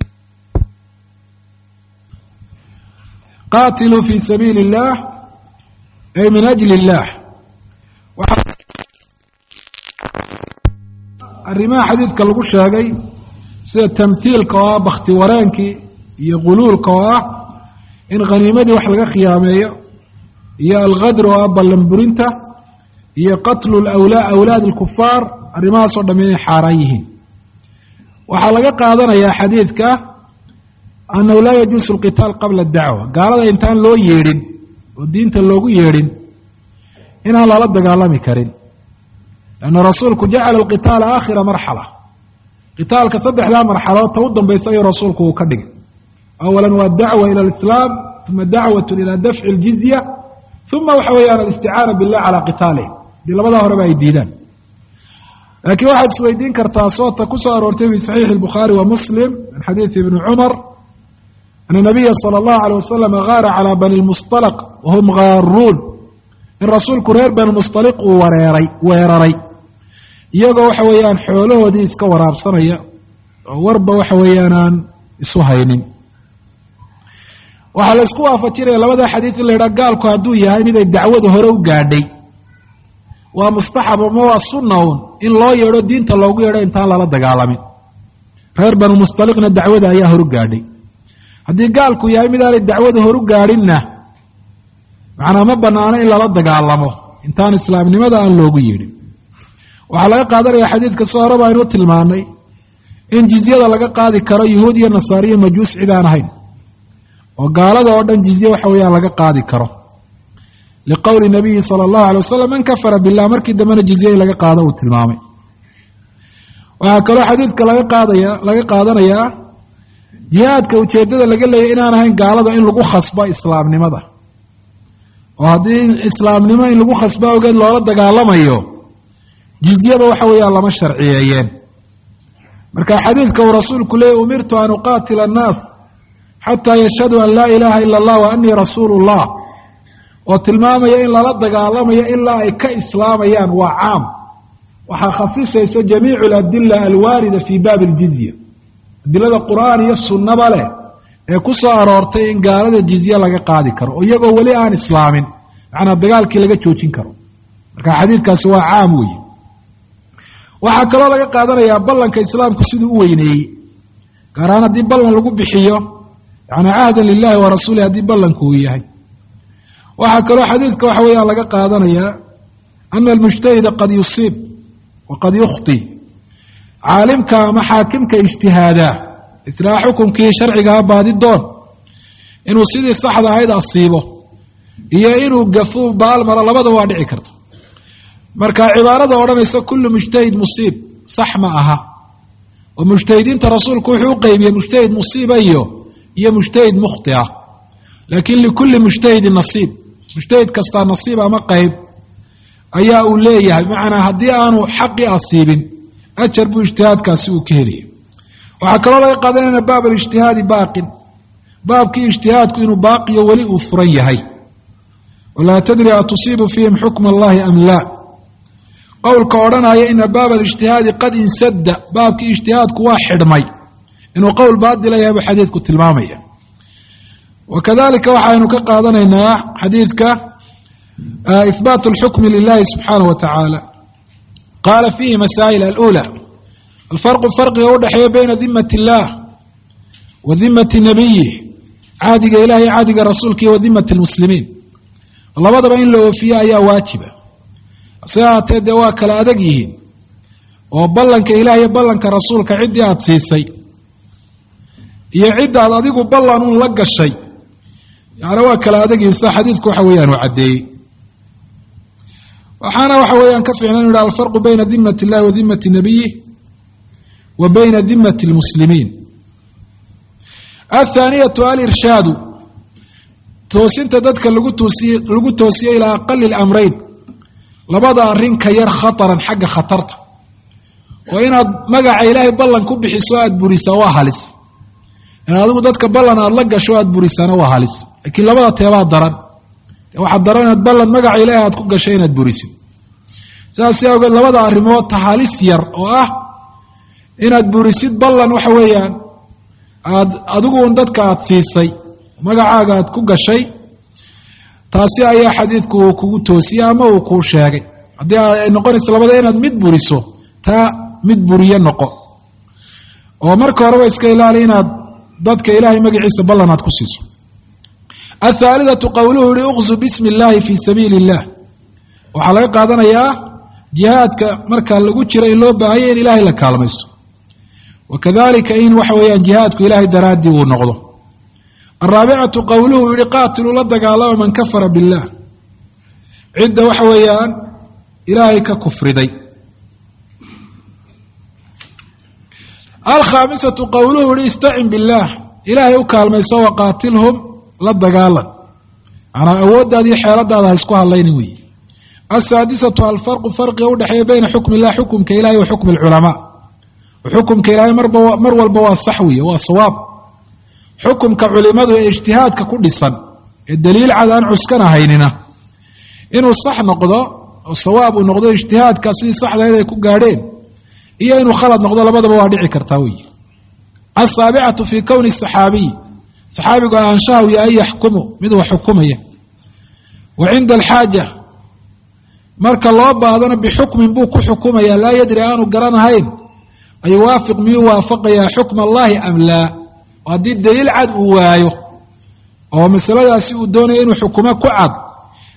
qatiluu fi sabiili اllah ay min ajli اllah arrimaha xadiidka lagu sheegay sida tamhiilka oo ah bakti wareenkii iyo quluulka oo ah in khaniimadii wax laga khiyaameeyo iyo alghadr oo ah ballanburinta iyo qatlu lawlaa awlaad alkufaar arrimahaasoo dhamm inay xaaraan yihiin waxaa laga qaadanayaa xadiidka annahu laa yajuusu alqitaal qabla adacwa gaalada intaan loo yeedhin oo diinta loogu yeedhin inaan lala dagaalami karin lanna rasuulku jacala alqitaala aakhira marxala qitaalka saddexdaa marxalood ta u dambaysa ayuu rasuulku uu ka dhigay awalan waa dacwa ila alislaam uma dacwatu ila dafci اljizya uma waxa weeyaan alisticaana billah calaa qitaalihim hadii labadaa horeba ay diidaan laakiin waxaad isweydiin kartaa soota ku soo aroortay fi saxiixi الbukhaari wa muslim min xadiidi ibni cumar ana nabiya salى اllahu alيه wasalam gaara calى bani lmusطalq wahum gaaruun in rasuulku reer bani musطaliq uu wareeray weeraray iyagoo waxa weeyaan xoolahoodii iska waraabsanaya oo warba waxa weeyaan aan isu haynin waxaa la isku waafajinaya labada xadiid in la yidhaha gaalku hadduu yahay miday dacwada hore u gaadhay waa mustaxab ama waa sunna un in loo yeedho diinta loogu yeedho intaan lala dagaalamin reer banu mustaliqna dacwada ayaa horu gaadhay haddii gaalku yahay midaanay dacwada horu gaadhinna macnaa ma banaano in lala dagaalamo intaan islaamnimada aan loogu yeedhin waxaa laga qaadanaya xadiidka soo horeba aynu tilmaanay in jizyada laga qaadi karo yuhuud iyo nasaariyo majuus cid aan ahayn oo gaalada oo dhan jizye waxa weeyaan laga qaadi karo liqowli nabiyi sala allahu alay wasalam man kafara billah markii dambena jizye in laga qaado uu tilmaamay waxaa kaloo xadiidka laga qaadaya laga qaadanayaa jihaadka ujeeddada laga leeyay inaan ahayn gaalada in lagu khasbo islaamnimada oo haddii islaamnimo in lagu khasbo awgeed loola dagaalamayo jizyaba waxa weeyaan lama sharciyeeyeen marka xadiidka uu rasuulku leeyay umirtu an uqaatila annaas xataa yashhaduu an laa ilaaha ila allah wa anii rasuulu llah oo tilmaamaya in lala dagaalamayo ilaa ay ka islaamayaan waa caam waxaa khasisaysa jamiicu aladila alwaarida fii baabi aljizya adilada qur'aan iyo sunnaba leh ee ku soo aroortay in gaalada jizye laga qaadi karo oo iyagoo weli aan islaamin macnaa dagaalkii laga joojin karo marka xadiidkaasi waa caam weeye waxaa kaloo laga qaadanayaa ballanka islaamku siduu u weyneeyey gaar ahaan haddii ballan lagu bixiyo yani cahdan lilahi wa rasuulih haddii ballanku uu yahay waxaa kaloo xadiidka waxa weeyaan laga qaadanayaa ana almujtahida qad yusiib waqad yukhti caalimka ama xaakimka ijtihaadaa islaa xukumkii sharcigaa baadi doon inuu sidii saxda ahayd asiibo iyo inuu gafu baalmaro labada waa dhici karta marka cibaarada odhanaysa kullu mujtahid musiib sax ma aha oo mujtahidiinta rasuulku wuxuu u qeybiyey mujtahid musiiba iyo iyo mujtahid mukhtia laakiin likulli mujtahidin nasiib mujtahid kastaa nasiib ama qeyb ayaa uu leeyahay macnaa haddii aanu xaqii asiibin ajar buu ijtihaadkaasi uu ka helaya waxaa kaloo laga qaadanayna baab alijtihaadi baaqin baabkii ijtihaadku inuu baaqiyo weli uu furan yahay walaa tadri atusiibu fiihim xukma allahi am laa qowlka odhanaya ina baaba alijtihaadi qad insadda baabkii ijtihaadku waa xidhmay inuu qowl baadila yahay buu xadiidku tilmaamaya wakadalika waxaynu ka qaadanaynaa xadiidka ihbaat alxukmi lilahi subxaanahu wa tacaala qaala fiihi masaa'il alula alfarqu farqiga udhexeeya bayna dimati illah wa dimati nabiyih caadiga ilahi caadiga rasuulka iyo wa dimati lmuslimiin labadaba in la oofiye ayaa waajiba hase haatee dee waa kala adag yihiin oo ballanka ilaah iyo ballanka rasuulka ciddii aada siisay iyo ciddaad adigu ballan uun la gashay yani waa kala adag yihiin sida xadiidku waxa weeyaan uu caddeeyey waxaana waxa weeyaan ka fiicnan inu yidhaha alfarqu bayna dimati illahi wa dimati nabiyih wa bayna dimati lmuslimiin athaaniyatu alirshaadu toosinta dadka lagu toosiye lagu toosiye ilaa aqali lamrayn labada arrin ka yar khataran xagga khatarta oo inaad magaca ilaahay ballan ku bixiso aada burisaa waa halis in adigu dadka ballan aada la gasho aada burisaana waa halis laakiin labada teebaa daran waxaa daran inaad ballan magaca ilaahay aad ku gashay inaad burisid sidaas awgeed labada arrimood ta halis yar oo ah inaad burisid ballan waxa weeyaan aad adiguun dadka aada siisay magacaaga aad ku gashay taasi ayaa xadiidku uu kugu toosiyey ama uu kuu sheegay haddii ay noqonayso labada inaad mid buriso taa mid buriye noqo oo marka horeba iska ilaali inaad dadka ilaahay magaciisa ballan aad ku siiso athaalidatu qowluhu yihi uqzu bismi illaahi fii sabiili illah waxaa laga qaadanayaa jihaadka marka lagu jiro in loo baahanya in ilaahay la kaalmaysto wakadalika in waxa weeyaan jihaadku ilaahay daraaddii uu noqdo araabicatu qowluhu yihi qaatiluu la dagaalama man kafara billah cidda waxa weeyaan ilaahay ka kufriday alkhaamisatu qowluhu yihi istacin billaah ilaahay u kaalmayso waqaatilhum la dagaalan manaa awooddaada iyo xeeladaada ha isku hadlaynin weyi asaadisatu alfarqu farqiga udhexeeya bayna xukmi illah xukumka ilahay wa xukmi alculamaa xukumka ilaahay marba mar walba waa sax weeye waa sawaab xukumka culimadu ee ijtihaadka ku dhisan ee daliil cad aan cuskanahaynina inuu sax noqdo oo sawaab uu noqdo ijtihaadka sidii saxdayd ay ku gaadheen iyo inuu khalad noqdo labadaba waa dhici kartaa weyi asaabicatu fii kowni saxaabiy saxaabigu ahaanshaha iyo an yaxkumu mid wax xukumaya wa cinda alxaaja marka loo baahdana bixukmin buu ku xukumaya laa yadri aanu garanahayn ayuwaafiq miyuu waafaqayaa xukma allahi am laa haddii daliil cad uu waayo oo masaladaasi uu doonayo inuu xukumo ku cad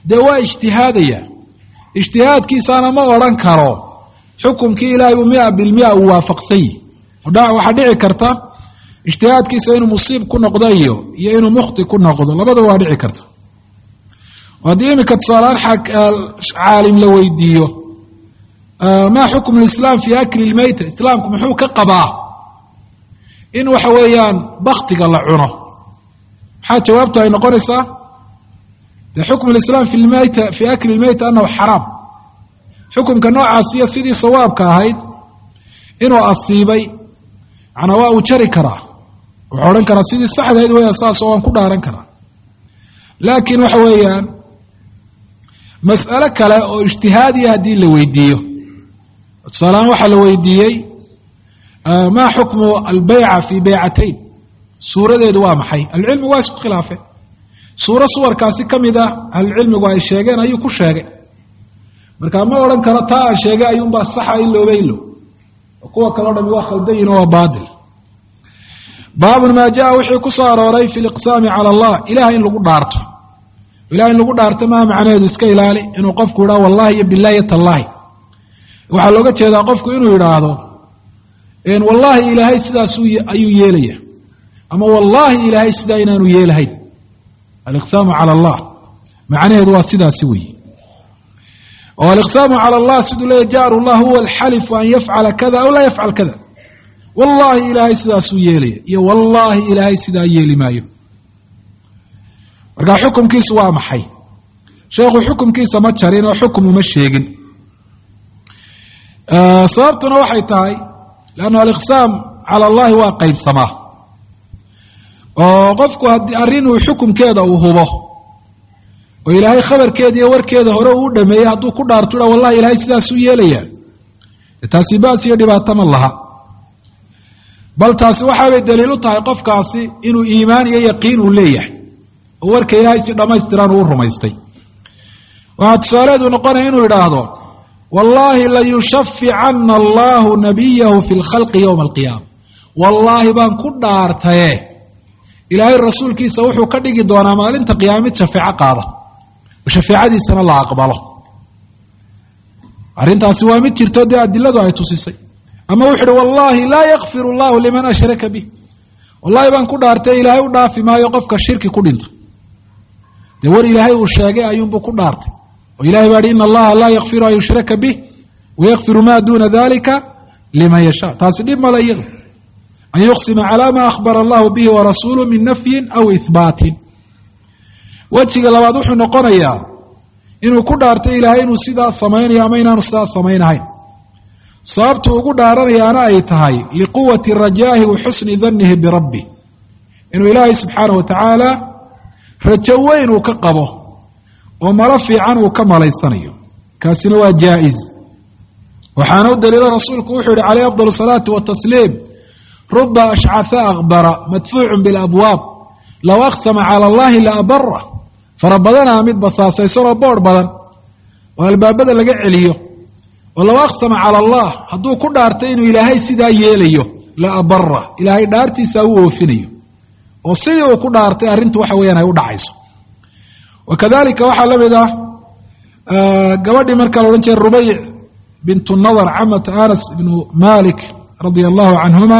dee waa ijtihaadaya ijtihaadkiisaana ma odhan karo xukumkii ilaahay uu mia bilmia uu waafaqsan yihi waxaa dhici karta ijtihaadkiisa inuu musiib ku noqdo iyo iyo inuu mukhti ku noqdo labadaba waa dhici karta haddii iminka tusaaleaan caalim la weydiiyo maa xukmu lislaam fi akli lmayta islaamku muxuu ka qabaa in waxa weeyaan baktiga la cuno maxaa jawaabtu ay noqonaysaa de xukmu lislaam fi lmayta fi akli lmayta annahu xaraam xukumka noocaasiyo sidii sawaabka ahayd inuu asiibay macnaa waa uu jari karaa wuxuu odhan karaa sidii saxdahayd weeyaan saas oo waan ku dhaaran karaa laakiin waxa weeyaan mas'alo kale oo ijtihaadiya haddii la weydiiyo tusaalehaan waxaa la weydiiyey maa xukmu albayca fi baycatayn suuradeedu waa maxay ahlucilmigu waa isku khilaafeen suuro suwarkaasi ka mid ah ahlucilmigu ay sheegeen ayuu ku sheegay markaa ma odhan karo taa aan sheegay ayuunbaa saxa ilooba ilo kuwa kaleo dhami waa khaldayin oo waa baatil baabun maa jaa wixii ku soo arooray fi liqsaami cala allah ilahay in lagu dhaarto ilahay in lagu dhaarto maa macnaheedu iska ilaali inuu qofku yidhaho wallahi iyo billahi tallahi waxaa looga jeedaa qofku inuu yidhaahdo wallahi ilaahay sidaas ayuu yeelaya ama wallahi ilaahay sidaa inaanu yeelahayn aliqsaamu cala allah macnaheedu waa sidaasi weyi oo aliqsaamu cala allah siduu leeya jaaru llah huwa alxalifu an yafcala kada aw laa yafcal kada wallahi ilaahay sidaasuu yeelaya iyo wallahi ilaahay sidaa yeeli maayo markaa xukumkiisu waa maxay sheekhu xukumkiisa ma jarin oo xukum uma sheegin sababtuna waxay tahay leanna aliqsaam cala allahi waa qaybsamaa oo qofku haddii arrin uu xukumkeeda uu hubo oo ilaahay khabarkeeda iyo warkeeda hore uu dhameeyey hadduu ku dhaarto ha wallahi ilaahay sidaasuu yeelayaa taasi baas iyo dhibaato ma laha bal taasi waxaabay daliil u tahay qofkaasi inuu iimaan iyo yaqiin uu leeyahay oo warka ilaahay si dhammaystiran uu rumaystay waxaa tusaaleedu noqonaya inuu idhaahdo wallahi layushaficana allahu nabiyahu fi lkhalqi yowma alqiyaama wallaahi baan ku dhaartaye ilaahay rasuulkiisa wuxuu ka dhigi doonaa maalinta qiyaama mid shafeeco qaada oo shafeecadiisana la aqbalo arrintaasi waa mid jirto dee adiladu ay tusisay ama wuxu uhi wallahi laa yakfiru allahu liman ashraka bih wallahi baan ku dhaartay ilaahay u dhaafi maayo qofka shirki ku dhinta dee war ilaahay uu sheegay ayuunbuu ku dhaartay oo ilahay baa hi ina allaha laa yakfiru an yushraka bih wayakfiru ma duna dalika liman yasha taasi dhib male iyado an yuqsima calaa ma akhbara allahu bihi warasuuluh min nafyin aw ihbaatin wejiga labaad wuxuu noqonayaa inuu ku dhaartay ilaahay inuu sidaa samaynayo ama inaanu sidaa samaynahayn sababtu ugu dhaaranayaana ay tahay liquwati rajaahi wa xusni danihi birabbi inuu ilaahay subxaanahu watacaala rajo weyn uu ka qabo oo malo fiican uu ka malaysanayo kaasina waa jaa-is waxaana u daliilo rasuulku wuxuu yihi calayh afdal salaati watasliim ruba ashcatha akbara madfuucun bilabwaab low aqsama cala allahi la abara fara badanaa mid basaasaysanoo boodh badan oo albaabada laga celiyo oo low aqsama cala allah hadduu ku dhaartay inuu ilaahay sidaa yeelayo la abara ilaahay dhaartiisaa u oofinayo oo sidii uu ku dhaartay arrintu waxa weeyaan ay u dhacayso wakadalika waxaa la mid ah gabadhii markaa la odhan jiray rubayc bintu nadar camata anas ibnu malik radia allahu canhuma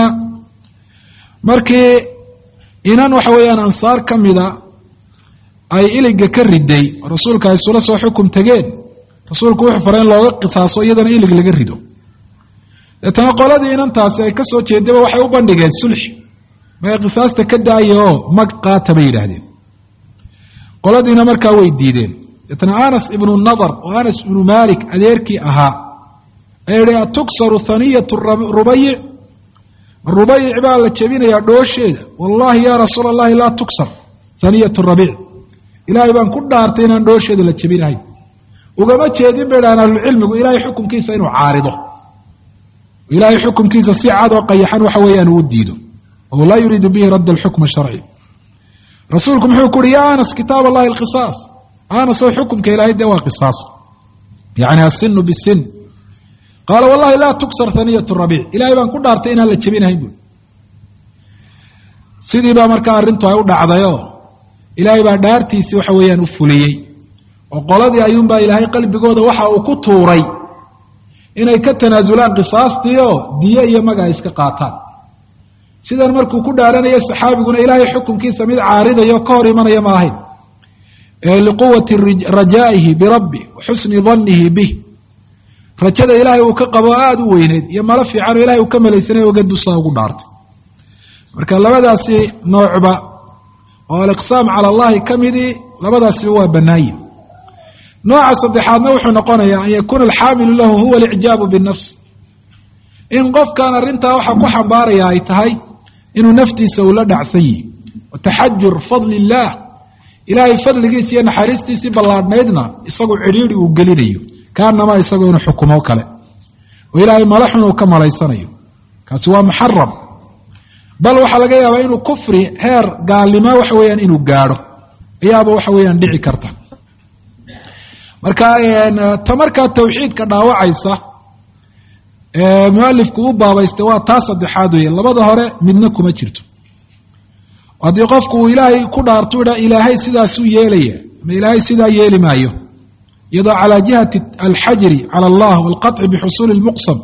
markii inan waxa weeyaan ansaar ka mida ay iliga ka riday oo rasuulka ay isula soo xukum tegeen rasuulku wuxuu faray in looga qisaaso iyadana ilig laga rido deetana qoladii inantaasi ay ka soo jeedaba waxay u bandhigeen sulxi maya qisaasta ka daaya oo mag qaata bay yidhaahdeen qoladiina markaa way diideen deetana anas ibnu nadar oo anas ibnu malik adeerkii ahaa ayaa yihi atuksaru haniyatu rubayic rubayic baa la jebinayaa dhoosheeda wallahi ya rasuula allahi laa tuksar haniyatu rabiic ilaahay baan ku dhaartay inaan dhoosheeda la jebinahay ugama jeedin bay dhahaan ahlucilmigu ilaahay xukumkiisa inuu caarido ilaahay xukumkiisa si cad oo qayaxan waxa weeyaan uu diido oo laa yuriidu bihi radd alxukm asharci rasuulku muxuu ku uhi ya anas kitaab allahi alqisaas anas oo xukumka ilaahay dee waa qisaas yani asinu bisin qaala wallahi laa tuksar haniyatu rabiic ilaahay baan ku dhaartay inaan la jebinahayn buui sidii baa markaa arrintu ay u dhacdayoo ilaahay baa dhaartiisii waxa weeyaan u fuliyey oo qoladii ayuunbaa ilaahay qalbigooda waxa uu ku tuuray inay ka tanaasulaan qisaastii oo diye iyo maga ay iska qaataan sidan markuu ku dhaaranayo saxaabiguna ilaahay xukunkiisa mid caaridayo ka hor imanaya ma ahayn ee liquwati rajaa'ihi birabbi wa xusni dhannihi bih rajada ilaahay uu ka qabo aada u weyneed iyo malo fiican oo ilahay uu ka malaysanayo ogeed buu saa ugu dhaartay marka labadaasi noocba oo aliqsaam cala allahi ka midii labadaasiba waa bannaaye nooca saddexaadna wuxuu noqonayaa an yakuuna alxaamilu lahu huwa alicjaabu binnafs in qofkan arrintaa waxaa ku xambaaraya ay tahay inuu naftiisa uu la dhacsan yihi wataxajur fadli illaah ilaahay fadligiisa iyo naxariistiisii ballaadhnaydna isagu cidhiidhi uu gelinayo kaanamaa isagoo inuu xukumo kale oo ilaahay malaxun uu ka malaysanayo kaasi waa muxaram bal waxaa laga yaabaa inuu kufri heer gaalnimo waxa weeyaan inuu gaadho ayaaba waxa weeyaan dhici karta marka ta markaa tawxiidka dhaawacaysa mualifku u baabaystay waa taa saddexaad weeye labada hore midna kuma jirto haddii qofku uu ilaahay ku dhaarto idha ilaahay sidaasuu yeelaya ama ilaahay sidaa yeeli maayo iyadoo calaa jihati alxajri cala allah waalqaطci bixusuuli lmuqsam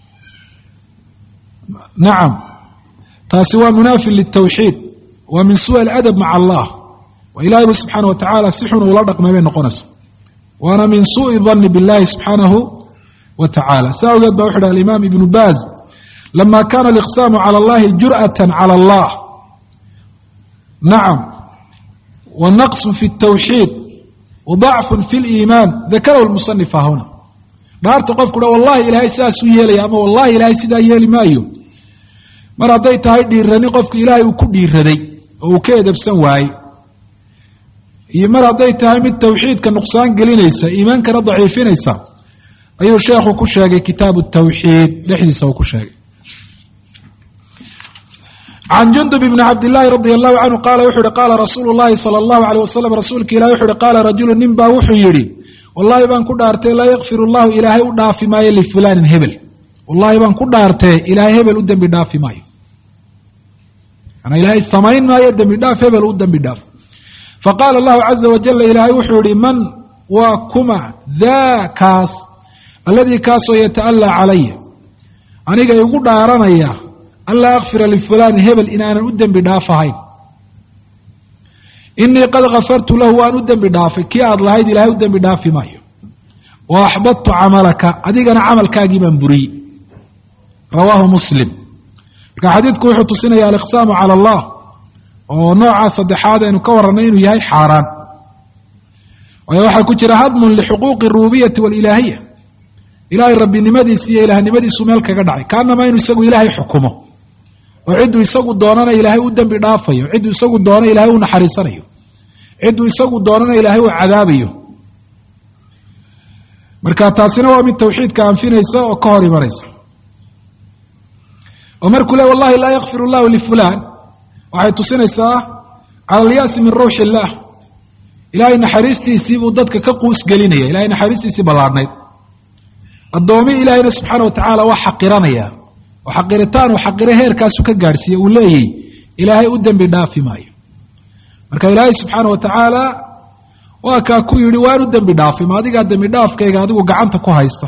nacam taasi waa munaafin litawxiid waa min suءi aladab maca allah waa ilahay bu subxaana wa tacaala si xun uula dhaqmay bay noqonaysa waana min suءi dani biاllahi subxaanahu wa tacaala saa ogeed ba wuxu uhi alimaam ibnu baaz lama kana aliqsaamu cala allahi jur'aة cala allah nacam wanaqsu fi اtawxiid wadacfu fi اliimaan dakarahu lmusanifa huna dhaarta qofku ha wallahi ilaahay sidaasuu yeelaya ama wallahi ilaahay sidaa yeeli maayo mar hadday tahay dhiirani qofku ilaahay uu ku dhiiraday oo uu ka edabsan waaye iyo mar hadday tahay mid tawxiidka nuqsaan gelinaysa iimaankana daciifinaysa ayuu sheekhu ku sheegay kitaabu tawxiid dhexdiisa uu ku sheegay can jundub ibni cabdillaahi radia allahu canhu qaala wuxuu yihi qaala rasuulu llahi sala allahu alayh wasalam rasuulka ilahi wuxu uhi qaala rajulu nin baa wuxuu yidhi wallahi baan ku dhaartee laa yakfir allahu ilaahay u dhaafi maayo lifulaanin hebel wallahi baan ku dhaartee ilaahay hebel u dembi dhaafi maayo manaa ilaahay samayn maayo dembi dhaaf hebel u dembi dhaaf faqaala allahu caza wajala ilaahay wuxuu yihi man waa kuma daa kaas alladii kaasoo yata'allaa calaya aniga igu dhaaranaya anlaa akfira lifulaani hebel inaanan u dembi dhaafahayn inii qad kafartu lahu waan u dembi dhaafay kii aad lahayd ilaahay u dembi dhaafi maayo wa axbadtu camalaka adigana camalkaagii baan buriyey rawaahu muslim marka xadiidku wuxuu tusinaya aliqsaamu cala allah oo noocaa saddexaad aynu ka warranay inuu yahay xaaraan waayo waxaa ku jira hadmun lixuquuqi arububiyati waalilaahiya ilaahay rabbinimadiisi iyo ilaahnimadiisu meel kaga dhacay kaanamaa inuu isagu ilaahay xukumo oo cidduu isagu doonana ilaahay u dembi dhaafayo cidduu isagu doona ilaahay u naxariisanayo cidduu isagu doonana ilaahay u cadaabayo marka taasina waa mid tawxiidka anfinaysa oo ka hor imanaysa oo markuu le wallahi laa yakfir allahu lifulaan waxay tusinaysaa cala alyaasi min rawxi illaah ilaahay naxariistiisii buu dadka ka quus gelinaya ilahay naxariistiisii ballaadhnayd addoomi ilaahayna subxaana wa tacaala waa xaqiranaya oo xaqiritaan uu xaqiro heerkaasu ka gaadhsiiye uu leeyahy ilaahay u dembi dhaafi maayo marka ilaahay subxaana wa tacaala waa kaa ku yidhi waan u dembi dhaafay ma adigaa dembi dhaafkayga adigu gacanta ku haysta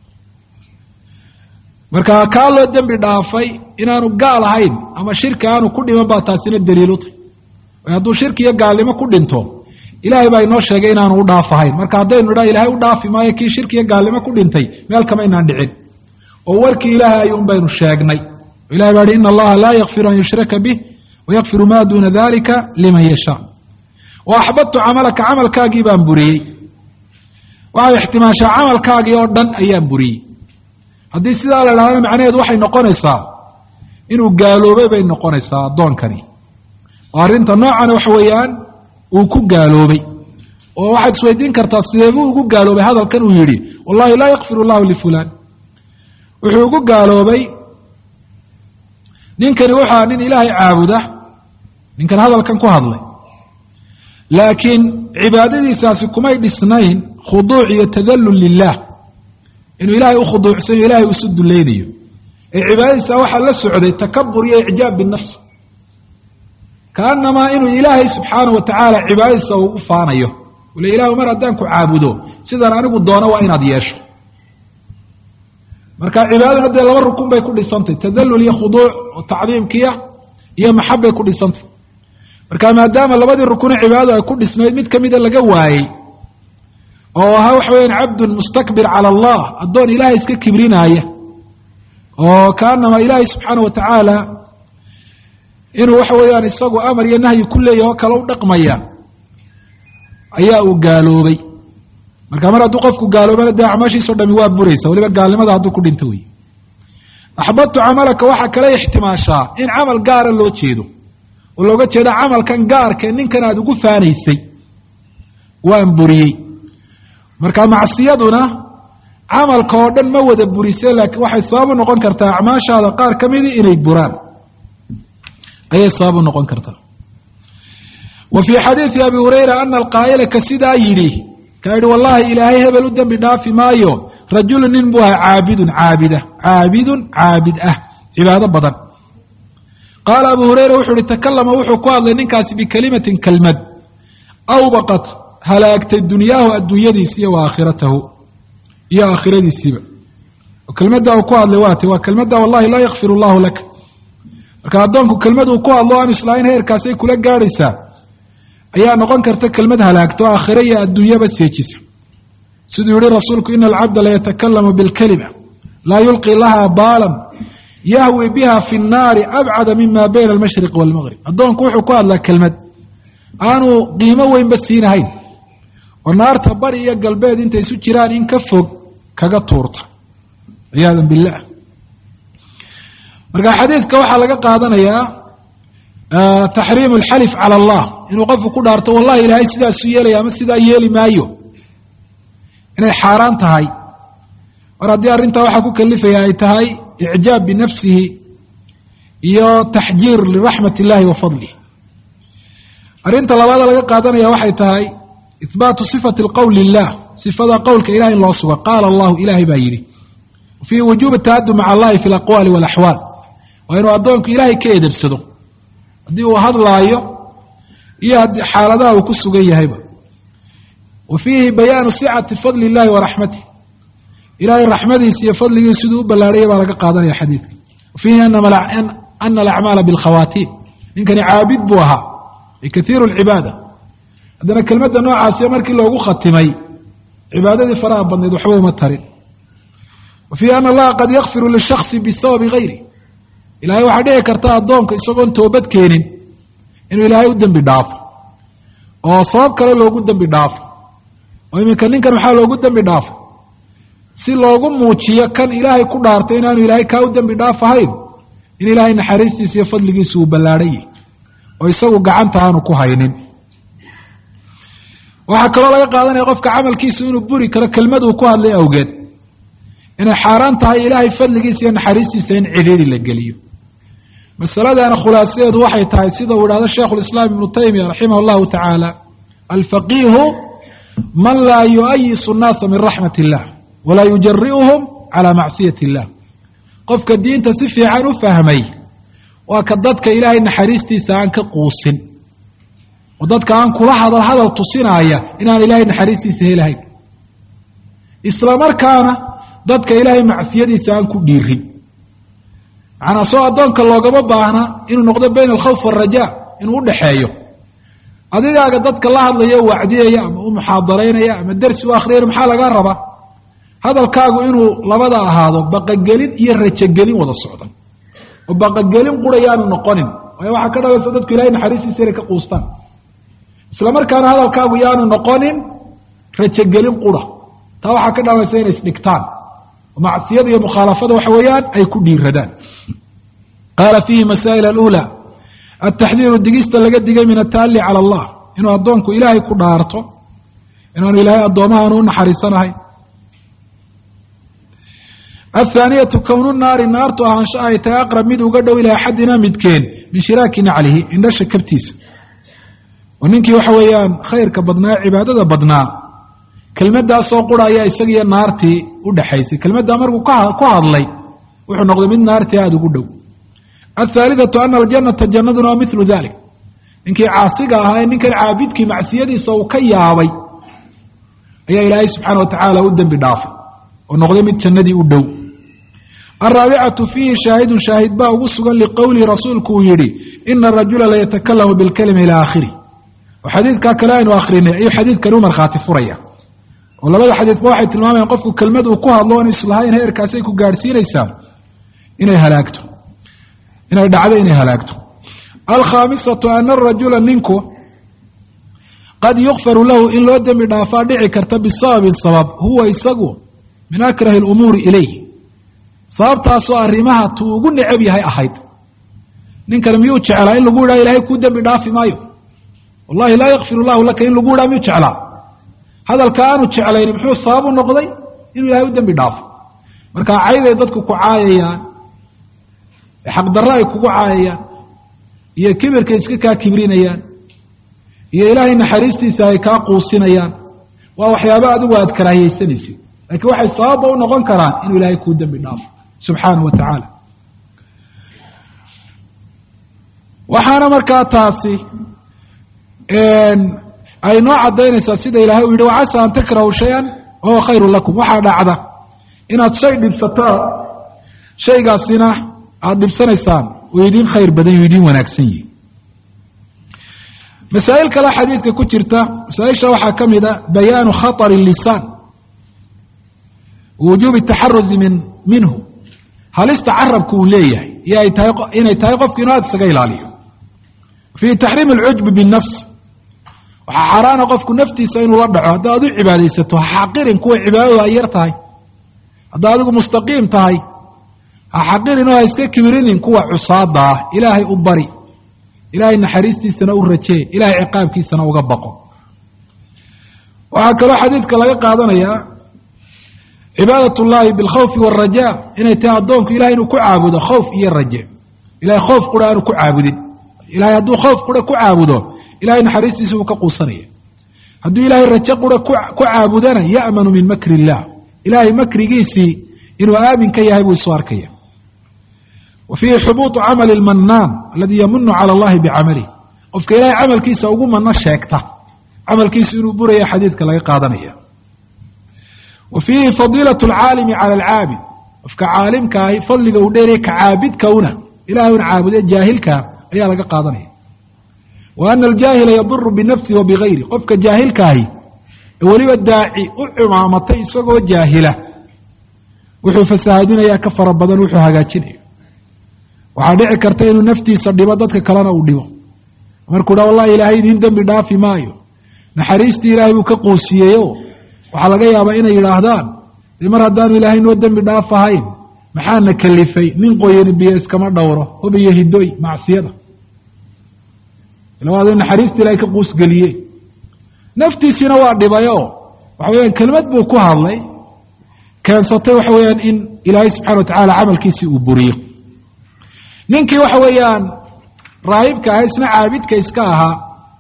marka kaa loo dembi dhaafay inaanu gaal ahayn ama shirki aanu ku dhiman baa taasina daliil u tahy hadduu shirki iyo gaalnimo ku dhinto ilaahay baa inoo sheegay inaanu u dhaafahayn marka haddaynu idhaa ilaahay u dhaafi maayo kii shirki iyo gaalnimo ku dhintay meel kama ynaan dhicin oo warkii ilaahay ayuun baynu sheegnay ilahay baa hi ina allaha laa yakfiru an yushraka bih wayakfiru ma duuna dalika liman yashaa wa axbadtu camalaka camalkaagii baan buriyey waxay ixtimaashaa camalkaagii oo dhan ayaan buriyey haddii sidaa la idhahdana macnaheedu waxay noqonaysaa inuu gaaloobay bay noqonaysaa addoonkani oo arrinta noocana waxa weeyaan uu ku gaaloobay oo waxaad isweydiin kartaa sidee buu ugu gaaloobay hadalkan uu yidhi wallahi laa yakfiru allahu lifulaan wuxuu ugu gaaloobay ninkani waxaa nin ilaahay caabuda ninkan hadalkan ku hadlay laakiin cibaadadiisaasi kumay dhisnayn khuduuc iyo tadallul lilah inuu ilaahay u khuduucsanyo ilahay u isu dulaynayo ee cibaadadiisa waxaa la socday takabur iyo icjaab binafs kaanamaa inuu ilaahay subxaana wa tacaala cibaadadiisa ugu faanayo wala ilaahu mar haddaan ku caabudo sidaan anigu doono waa inaad yeesho marka cibaadaduna dee laba rukun bay ku dhisantay tadallul iyo khuduuc oo tacdiimkiya iyo maxabbay ku dhisantay marka maadaama labadii rukune cibaadadu ay ku dhisnayd mid kamida laga waayey oo ahaa waxa weyaan cabdun mustakbir cala allah addoon ilaahay iska kibrinaaya oo kaanama ilaahay subxaana wa tacaala inuu waxa weeyaan isagu amar iyo nahyi ku leeyahy oo kale u dhaqmaya ayaa uu gaaloobay marka mar hadduu qofku gaaloobana dee acmaashiisao dhami waa buraysa waliba gaalnimada hadduu ku dhinto wey axbadtu camalaka waxaa kala ixtimaashaa in camal gaara loo jeedo oo looga jeeda camalkan gaarkee ninkan aada ugu faanaysay waan buriyey marka macsiyaduna camalka oo dhan ma wada burisee laakiin waxay sabab u noqon kartaa acmaashaada qaar ka midii inay buraan ayay sabab u noqon kartaa wa fii xadiidi abi hurayra ana alqaa'ila ka sidaa yidhi ka yidhi wallahi ilaahay hebel u dembi dhaafi maayo rajulu nin buu ahaa caabidun caabida caabidun caabid ah cibaado badan qaala abu hurayra wuxuu uhi takallama wuxuu ku hadlay ninkaasi bikelimatin kelmad awbaqat halaagtay dunyaahu adduunyadiisi iyo wa aakhiratahu iyo aakhiradiisiiba oo kelmadda uu ku hadlay waati waa kelmadda wallahi laa yakfir allahu laka marka addoonku kelmad uu ku hadlo aan islaahin heerkaasay kula gaadhaysaa ayaa noqon karta kelmad halaagto aakhire iyo adduunyaba seejisa siduu yihi rasuulku ina alcabda layatakalamu bilkelima laa yulqi laha baalan yahwi biha fi nnaari abcada mima bayna almashriqi walmaqrib addoonku wuxuu ku hadlaa kelmad aanu qiimo weynba siinahayn oo naarta bari iyo galbeed intay isu jiraan in ka fog kaga tuurta ciyaada billah marka xadiidka waxaa laga qaadanayaa taxriimu alxalif cala allah inuu qofku ku dhaarto wallahi ilaahay sidaasu yeelaya ama sidaa yeeli maayo inay xaaraan tahay mar haddii arrintaa waxaa ku kalifaya ay tahay icjaab binafsihi iyo taxjiir liraxmat illahi wa fadlih arrinta labaada laga qaadanaya waxay tahay ihbaatu sifati lqowl lilah sifada qowlka ilahay in loo suga qaala allahu ilahay baa yidhi fii wujuubi tahadum maca allahi fi alaqwaali walaxwaal waa inuu addoonku ilaahay ka edebsado haddii uu hadlaayo iyo haddii xaaladaha uu ku sugan yahayba wa fiihi bayaanu sicati fadli illahi wa raxmatih ilahay raxmadiisa iyo fadligiisa siduu u ballaarhaya baa laga qaadanaya xadiidka wa fiihi ana alacmaala bilkhawaatiim ninkani caabid buu ahaa kaiiru lcibaada haddana kelmadda noocaasiyo markii loogu khatimay cibaadadii faraha badnayd waxba uma tarin wa fiihi ana allaha qad yakfiru lishaksi bisababi gayri ilahay waxaa dhici karta addoonka isagoon toobad keenin inuu ilaahay u dembi dhaafo oo sabab kale loogu dembi dhaafo oo iminka ninkan maxaa loogu dembi dhaafo si loogu muujiyo kan ilaahay ku dhaartay inaanu ilaahay kaa u dembi dhaaf ahayn in ilaahay naxariistiisa iyo fadligiisa uu ballaadhan yahy oo isagu gacanta aanu ku haynin waxaa kaloo laga qaadanaya qofka camalkiisu inuu buri karo kelmad uu ku hadlay awgeed inay xaaraan tahay ilaahay fadligiisa iyo naxariistiisa in cidhiiri la geliyo masaladaana khulaasadeedu waxay tahay sida uu idhahdo sheikhu lislaam ibnu taymiya raximah allahu tacaala alfaqiihu man laa yu'ayisu nnaasa min raxmat illah walaa yujari'uhum calaa macsiyati illah qofka diinta si fiican u fahmay waa ka dadka ilaahay naxariistiisa aan ka quusin oo dadka aan kula hadal hadal tusinaaya inaan ilaahay naxariistiisa helahayn isla markaana dadka ilaahay macsiyadiisa aan ku dhiirin macnaa soo addoonka loogama baahna inuu noqdo bayna alkhawf waalrajaa inuu u dhaxeeyo adigaaga dadka la hadlaya o wacdiyaya ama u muxaadaraynaya ama dersi u akhriyaya maxaa lagaa rabaa hadalkaagu inuu labada ahaado baqagelin iyo rajogelin wada socda oo baqagelin qura yaanu noqonin waayo waxaa ka dhalaysa dadku ilahay naxariistiisa inay ka quustaan isla markaana hadalkaagu yaanu noqonin rajogelin qura taa waxaa ka dhalaysa inay isdhigtaan oo macsiyada iyo mukhaalafada waxa weeyaan ay ku dhiiradaan qaala fiihi masaa'il alula ataxdiiru digista laga digay min ata'ali cala allah inuu addoonku ilaahay ku dhaarto inaanu ilaahay addoomahaanu u naxariisanahay athaaniyatu kownu naari naartu ahaansho ay tahay aqrab mid uga dhow ilaa axadina midkeen min shiraaki naclihi indhasha kabtiisa oo ninkii waxa weeyaan khayrka badnaa cibaadada badnaa kelmaddaasoo qura ayaa isagiiyo naartii u dhaxaysay kelmaddaa markuu ku hadlay wuxuu noqday mid naartii aada ugu dhow athaalithatu ana aljannata jannaduna waa milu dalik ninkii caasiga ahaa ee ninkan caabidkii macsiyadiisa uu ka yaabay ayaa ilaahay subxaana wa tacaala u dembi dhaafay oo noqday mid jannadii u dhow. alraabicatu fiihi shaahidun shaahid baa ugu sugan liqowlihi rasuulku uu yidhi ina arajula layatakalamu bilkalima ilaa aakhirih. oo xadiidkaa kale aynu akrinay ayuu xadiidkani u markhaati furaya oo labada xadiidba waxay tilmaamayaan qofku kelmad uu ku hadlo oon islahayn heerkaasay ku gaadhsiinaysaa inay halaagto inay dhacdo inay halaagto. alkhaamisatu ana arajula ninku qad yukfaru lahu in loo dembi dhaafaa dhici karta bisababin sabab huwa isagu min akrahi alumuuri ilayh, sababtaasoo arrimaha tuu ugu necab yahay ahayd. ninkani miyuu jeclaa in lagu yidhaha ilahay kuu dembi dhaafi maayo? wallahi laa yakfiru llahu laka in lagu yidhaha miyuu jeclaa? hadalka aanu jeclayni muxuu sabab u noqday inuu ilahay u dembi dhaafo. marka cayday dadku ku caayayaan, xaqdarro ay kugu caayayaan, iyo kibirka iska kaa kibrinayaan, iyo ilaahay naxariistiisa ay kaa quusinayaan, waa waxyaaba adigu aad karaahiyaysanaysid, laakiin waxay sababba u noqon karaan inuu ilaahay kuu dembi dhaafo subxaanahu wa tacaala. waxaana markaa taasi ay noo caddaynaysaa sida ilahay uu yidhi wacasa an takrahu shay-an wahuwa khayru lakum. waxaa dhacda inaad shay dhibsataan, shaygaasina aada dhibsanaysaan uu idiin khayr badan yu idiin wanaagsan yihi. masaa'il kale xadiidka ku jirta, masaaisha waxaa ka mid a bayaanu khaطri lisaan wujuubi taxaruzi min minhu, halista carabku uu leeyahay iyo ay tahay inay tahay qofku inuu aada isaga ilaaliyo. fii taxriim alcujbi binnafs, waxaa xaaraana qofku naftiisa inuu la dhaco. haddaad u cibaadaysato ha xaqirin kuwa cibaadadu ay yar tahay. haddaad adigu mustaqiim tahay ha xaqirin oo ha iska kibirinin kuwa cusaada ah. ilaahay u bari, ilaahay naxariistiisana u rajee, ilaahay ciqaabkiisana uga baqo. waxaa kaloo xadiidka laga qaadanayaa cibaadat llahi bilkhawfi wاraja, inay tahay addoonku ilahay inuu ku caabudo khawf iyo raje. ilahay khoof qura aanu ku caabudin. ilahay hadduu khoof qura ku caabudo ilahay naxariistiisa uu ka quusanaya. hadduu ilaahay raje qura ku caabudana ya'manu min makri illah, ilaahay makrigiisii inuu aamin ka yahay buu isu arkaya. wa fiihi xubuuطu camali lmanaan aladi yamunu cala allahi bicamalih, qofka ilahay camalkiisa ugu mano sheegta camalkiisa inuu buraya xadiidka laga qaadanaya. wa fiihi fadiilaة اlcaalimi cala alcaabid, qofka caalimka ahi fadliga uu dheeraya ka caabidkawna ilahay una caabude jaahilkaa ayaa laga qaadanaya. wa ana aljaahila yaduru binafsihi wa bigayri, qofka jaahilkaahi ee weliba daaci u cumaamatay isagoo jaahila wuxuu fasahaadinayaa ka fara badan wuxuu hagaajinayo. waxaa dhici karta inuu naftiisa dhibo, dadka kalena uu dhibo. markuu dha wallahi ilaahay idiin dembi dhaafi maayo, naxariistii ilaahay buu ka quusiyeyo, waxaa laga yaabaa inay yidhaahdaan dee mar haddaanu ilaahay noo dembi dhaaf ahayn maxaana kalifay nin qoyani biyo iskama dhowro, hub iyo hidoy macsiyada. ila adu naxariista ilaahay ka quusgeliye, naftiisiina waa dhibayo waxa weyaan kelmad buu ku hadlay keensatay waxa weeyaan in ilaahay subxana wa tacaala camalkiisii uu buriyo. ninkii waxa weeyaan raahibka ahaa isna caabidka iska ahaa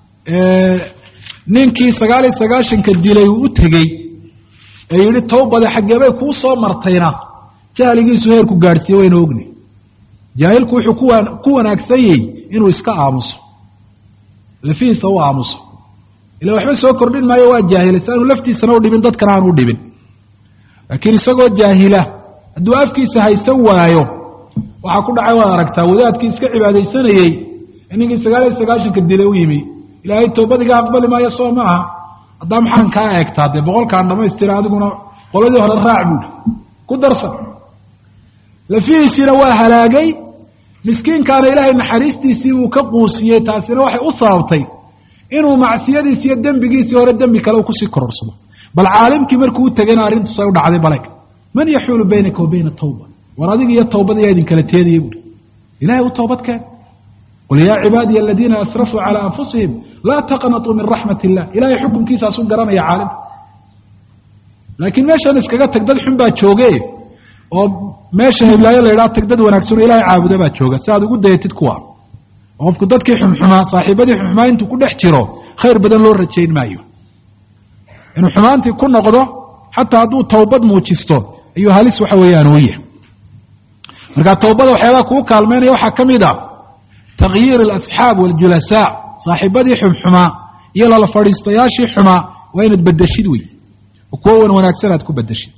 ninkii sagaal iyo sagaashanka dilay uu u tegey ee yidhi towbade xaggeebay kuu soo martayna jahligiisu heerku gaadhsiiye wayna ogni. jaahilku wuxuu ku wanaagsan yahay inuu iska aamuso, lafihiisa u aamuso, ila waxba soo kordhin maayo, waa jaahila si aanu laftiisana u dhibin, dadkana aanu u dhibin. laakiin isagoo jaahila hadduu afkiisa haysan waayo waxaa ku dhacay waad aragtaa wadaadkii iska cibaadaysanayey ee ninkii sagaal iyo sagaashanka dilay u yimi, ilaahay toobadiga aqbali maayo soo ma aha, haddaa maxaan kaa eegtaa dee boqolkaan dhamaystira adiguna qoladii hore raac buuhi ku darsan. lafihiisiina waa halaagay, miskiinkaana ilaahay naxariistiisii uu ka quusiyey. taasina waxay u sababtay inuu macsiyadiisi iyo dembigiisii hore dembi kale u kusii kororsado. bal caalimkii markuu u tegayna arrintaas ay u dhacday baleg man yaxuulu baynaka wa bayna tawba, war adiga iyo tawbada yaa idin kala teedaya buuri. ilahay u toobad keen. qul yaa cibaadiya aladiina asrafuu calaa anfusihim laa taqnatuu min raxmat illah. ilahay xukunkiisaasu garanaya caalimka. laakiin meeshan iskaga tag, dad xun baa jooge oo meesha heblaayo la idhaha tag, dad wanaagsanoo ilahay caabuda baa jooga si aad ugu dayatid kuwa. oo qofku dadkii xunxumaa saaxiibadii xunxumaa intuu ku dhex jiro khayr badan loo rajayn maayo. inuu xumaantii ku noqdo xataa hadduu tawbad muujisto ayuu halis waxa weeyaan u yahay. marka tawbada waxyaabaa kuu kaalmeynaya waxaa ka mid a takyiir alasxaab waljulasaa, saaxiibadii xumxumaa iyo lala fadhiistayaashii xumaa waa inaad bedeshid wey. kuwa wan wanaagsan aad ku bedeshid.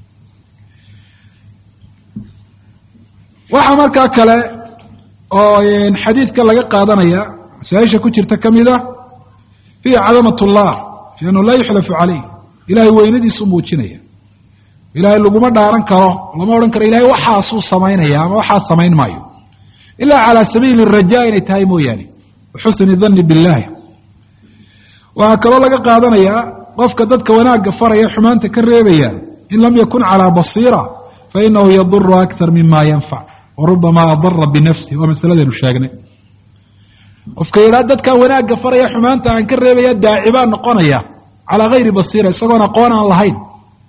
waxaa markaa kale oo xadiidka laga qaadanaya masaaisha ku jirta kamid ah fiihi cadamat ullah fi annahu laa yuxlafu calayh, ilahay weynadiisu muujinaya. ilahay laguma dhaaran karo, lama odhan karo ilahay waxaasuu samaynaya ama waxaa samayn maayo ilaa calaa sabiili raja inay tahay mooyaane, waxusni danni billahi. waxaa kaloo laga qaadanayaa qofka dadka wanaagga faraya xumaanta ka reebaya in lam yakun calaa basiira fainahu yaduru akthar mima yanfac warubama adara binafsih. waa masaladaynu sheegnay. qofka yidhaha dadkaa wanaagga faraya xumaanta aan ka reebaya daacibaan noqonaya calaa gayri basiira, isagoon aqoon aan lahayn.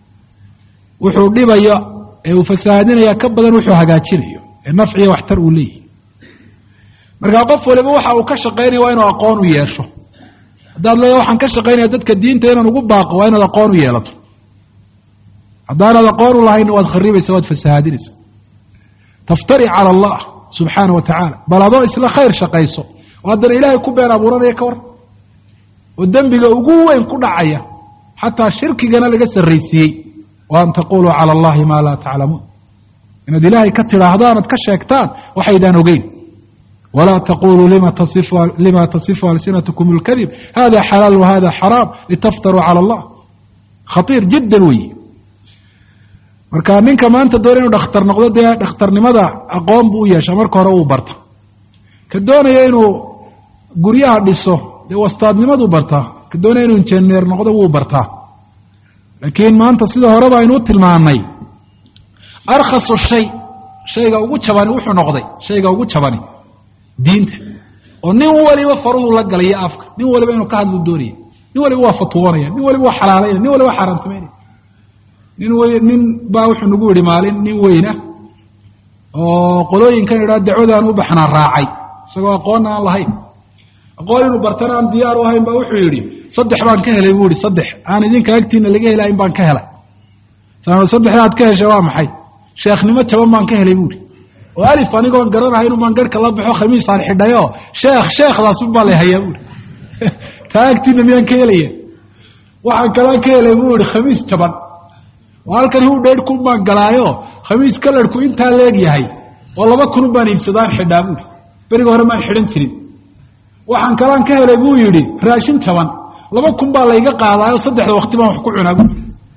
wuxuu dhibayo ee uu fasahaadinaya ka badan wuxuu hagaajinayo ee nafciya waxtar uu leeyahy. markaa qof waliba waxa uu ka shaqaynaya waa inuu aqoon u yeesho. haddaad leedahay waxaan ka shaqaynaya dadka diinta inaan ugu baaqo, waa inaad aqoon u yeelato. haddaanaad aqoon u lahayn waad kharibaysa, waad fasahaadinaysa. taftari cala allah subxaana wa tacaala, bal adoo isla khayr shaqayso oo haddana ilaahay ku been abuuranaya ka war, oo dembiga ugu weyn ku dhacaya xataa shirkigana laga sarraysiiyey. wa an taquluu cala allahi maa laa taclamuun, inaad ilaahay ka tidhaahdaan ad ka sheegtaan waxaydaan ogeyn. walaa taquluu lima tasifu alsinatkum اlkadib hada xalaal wahada xaraam litaftaruu cala allah. khaiir jiddan weeye. marka ninka maanta doona inuu dhakhtar noqdo dee dhakhtarnimada aqoon buu u yeeshaa, marka hore uu barta. ka doonaya inuu guryaha dhiso dee wastaadnimaduu bartaa. ka doonaya inuu injineer noqdo wuu bartaa. laakiin maanta sida horeba aynuu tilmaanay arkhasu shay, shayga ugu jabani wuxuu noqday shayga ugu jabani diinta, oo nin waliba faruhu la galaya afka, nin waliba inuu ka hadlu doonaya, nin waliba waa fatwoonaya, nin waliba waa xalaalaynaya, nin waliba waa xaaraantimaynaya. nin w nin baa wuxuu nagu yihi maalin nin weyna oo qolooyinkan idhaa dacwadaan u baxnaa raacay, isagoo aqoonna aan lahayn, aqoon inuu bartana aan diyaar u ahayn, baa wuxuu yidhi saddex baan ka helay buu ihi, saddex aan idinka agtiina laga helayn baan ka helay. saddexda aad ka heshay waa maxay? sheekhnimo jaban baan ka helay buuhi, oo alif anigoon garanahayn umaan garhka la baxo khamiisaan xidhayo sheekh sheekhdaasun baa lay hayaa buuhi. taa agtiina miyaan ka helaya? waxaan kalaan ka helay buu ihi khamiis jaban, oo halkan hu dheer kun baan galaayo khamiis kalarhku intaa leeg yahay oo laba kun baan iibsadaan xidhaa buuhi, beriga hore maan xidhan jirin. waxaan kalaan ka helay buu yidhi raashin jaban, laba kun baa layga qaadaayo saddexda wakti baan wax ku cunaa buui.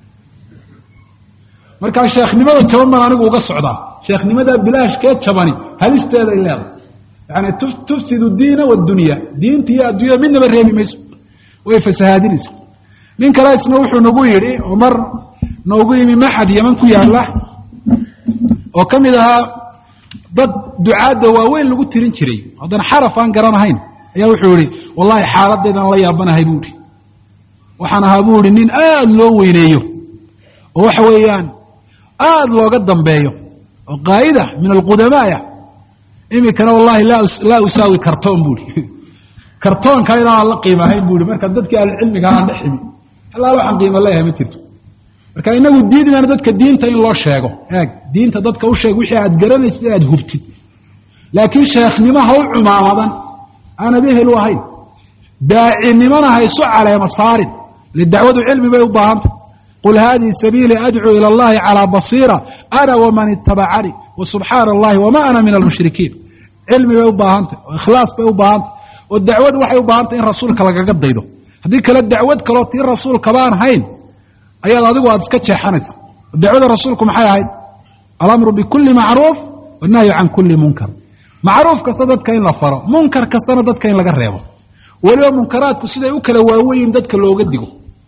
markaa sheekhnimada jaban baan anigu uga socdaa. sheekhnimada bilaashkee jabani halisteeday leedahay. yani tufsidu diina wadunya, diinta iyo adduunyada midnaba reebi mayso, way fasahaadinaysa. nin kale isna wuxuu nagu yidhi oo mar noogu yimi maxad yaman ku yaala oo ka mid ahaa dad ducaadda waaweyn lagu tirin jiray, haddana xaraf aan garanahayn, ayaa wuxuu yihi wallahi xaaladdeedaan la yaabanahay buu ihi. waxaan ahaa buu ihi nin aada loo weyneeyo oo waxa weeyaan aada looga dambeeyo oo qaa'ida min alqudamaaya. imikana wallahi laa usaawi kartoon buu ihi, kartoonka inaan la qiimahayn buu ihi. marka dadkii ahlucilmiga aan dhex imi allaal waxaan qiimo leeyahay ma jirto. marka inagu diidmayna dadka diinta in loo sheego. eeg diinta dadka u sheeg wixii aad garanaysid inaad hubtid, laakiin sheekhnimo ha u cumaamadan aanad ehel u ahayn. daacinimona ha isu caleema saarin, lidacwadu cilmi bay u baahantay. qul haadihi sabiilii adcuu ila allahi calaa basiira ana waman itabacanii wasubxaana allahi wama ana min almushrikiin. cilmi bay u baahantay oo ikhlaas bay u baahantay, oo dacwadu waxay u baahantay in rasuulka lagaga daydo. haddii kale dacwad kaloo tii rasuulka baan hayn ayaad adigu aad iska jeexanaysa. dacwada rasuulku maxay ahayd? alamru bikulli macruuf wannahyu can kulli munkar. macruuf kasta dadka in la faro, munkar kastana dadka in laga reebo. weliba munkaraadku siday u kala waaweyin dadka looga digo.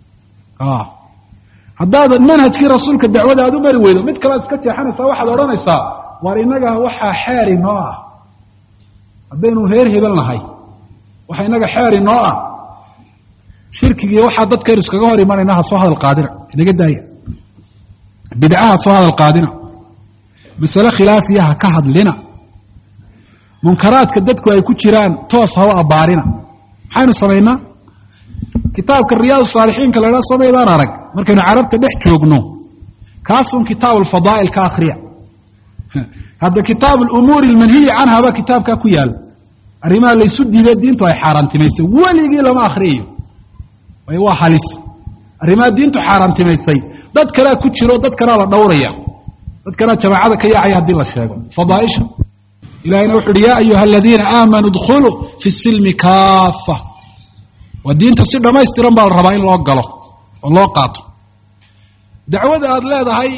haddaad manhajkii rasuulka dacwada aad u mari weydo, mid kalead iska jeexanaysaa. waxaad odhanaysaa waar inaga waxaa xeer inoo ah, haddaynu reer hebel nahay waxa inaga xeer inoo ah shirkigii waxaa dadkaynu iskaga hor imanayna ha soo hadal qaadina, inaga daaya. bidcaha soo hadal qaadina, masale khilaafiya ha ka hadlina, munkaraadka dadku ay ku jiraan toos ha u abbaarina. maxaynu samaynaa? kitaabka riyaad saalixiinka la idhaha samaydaan arag markaynu carabta dhex joogno, kaasun kitaab alfadaa'il ka akhriya. hadda kitaab alumuuri almanhiyi canha baa kitaabkaa ku yaala. arrimaha laysu diiday diintu ay xaaraantimaysay weligii lama akhriyayo, way waa halis. arrimaha diintu xaaraantimaysay dad kalea ku jiro dad kalea la dhowraya dad kalea jamaacada ka yaacaya haddii la sheego fadaaisha ilahayna wuxu uhi yaa ayuha aladiina aamanuu dkhuluu fi silmi kaafa waa diinta si dhammaystiran baa la rabaa in loo galo oo loo qaato dacwada aada leedahay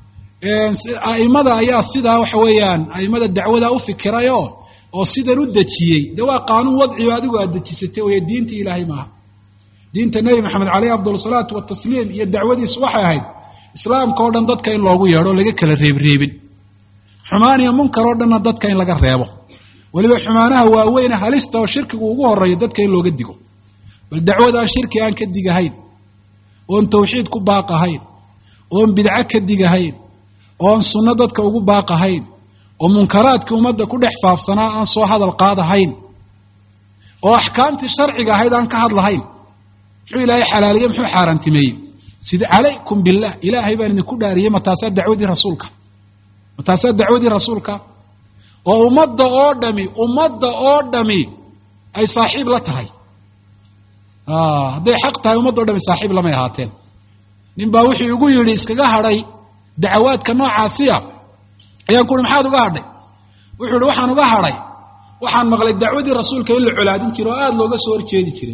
aimada ayaa sidaa waxa weeyaan aimada dacwada u fikirayo oo sidan u dejiyey de waa qaanuun wadcigo adigu aad dejisatay wey diinta ilaahay maaha diinta nebi maxamed caleyh afdal salaatu watasliim iyo dacwadiisu waxay ahayd islaamka oo dhan dadka in loogu yeedho laga kala reebreebin xumaan iyo munkar oo dhanna dadka in laga reebo weliba xumaanaha waaweyne halista oo shirkigu ugu horeeyo dadka in looga digo bal dacwadaan shirki aan ka digahayn oon tawxiid ku baaqahayn oon bidco ka digahayn oon sunno dadka ugu baaqahayn oo munkaraadkii ummadda ku dhex faafsanaa aan soo hadal qaadahayn oo axkaamtii sharciga ahayd aan ka hadlahayn muxuu ilaahay xalaaliye muxuu xaaraantimeeyey sida calaykum billah ilaahay baan idinku dhaariyey mataasaa dacwadii rasuulka mataasaa dacwadii rasuulka oo ummadda oo dhami ummadda oo dhami ay saaxiib la tahay hadday xaq tahay ummadda o dhami saaxiib lamay ahaateen nin baa wuxuu igu yidhi iskaga hadhay dacawaadka noocaasiya ayaan ku uhi maxaad uga hadhay wuxuu ihi waxaan uga hadhay waxaan maqlay dacwadii rasuulka in la colaadin jiro oo aada looga soo horjeedi jiray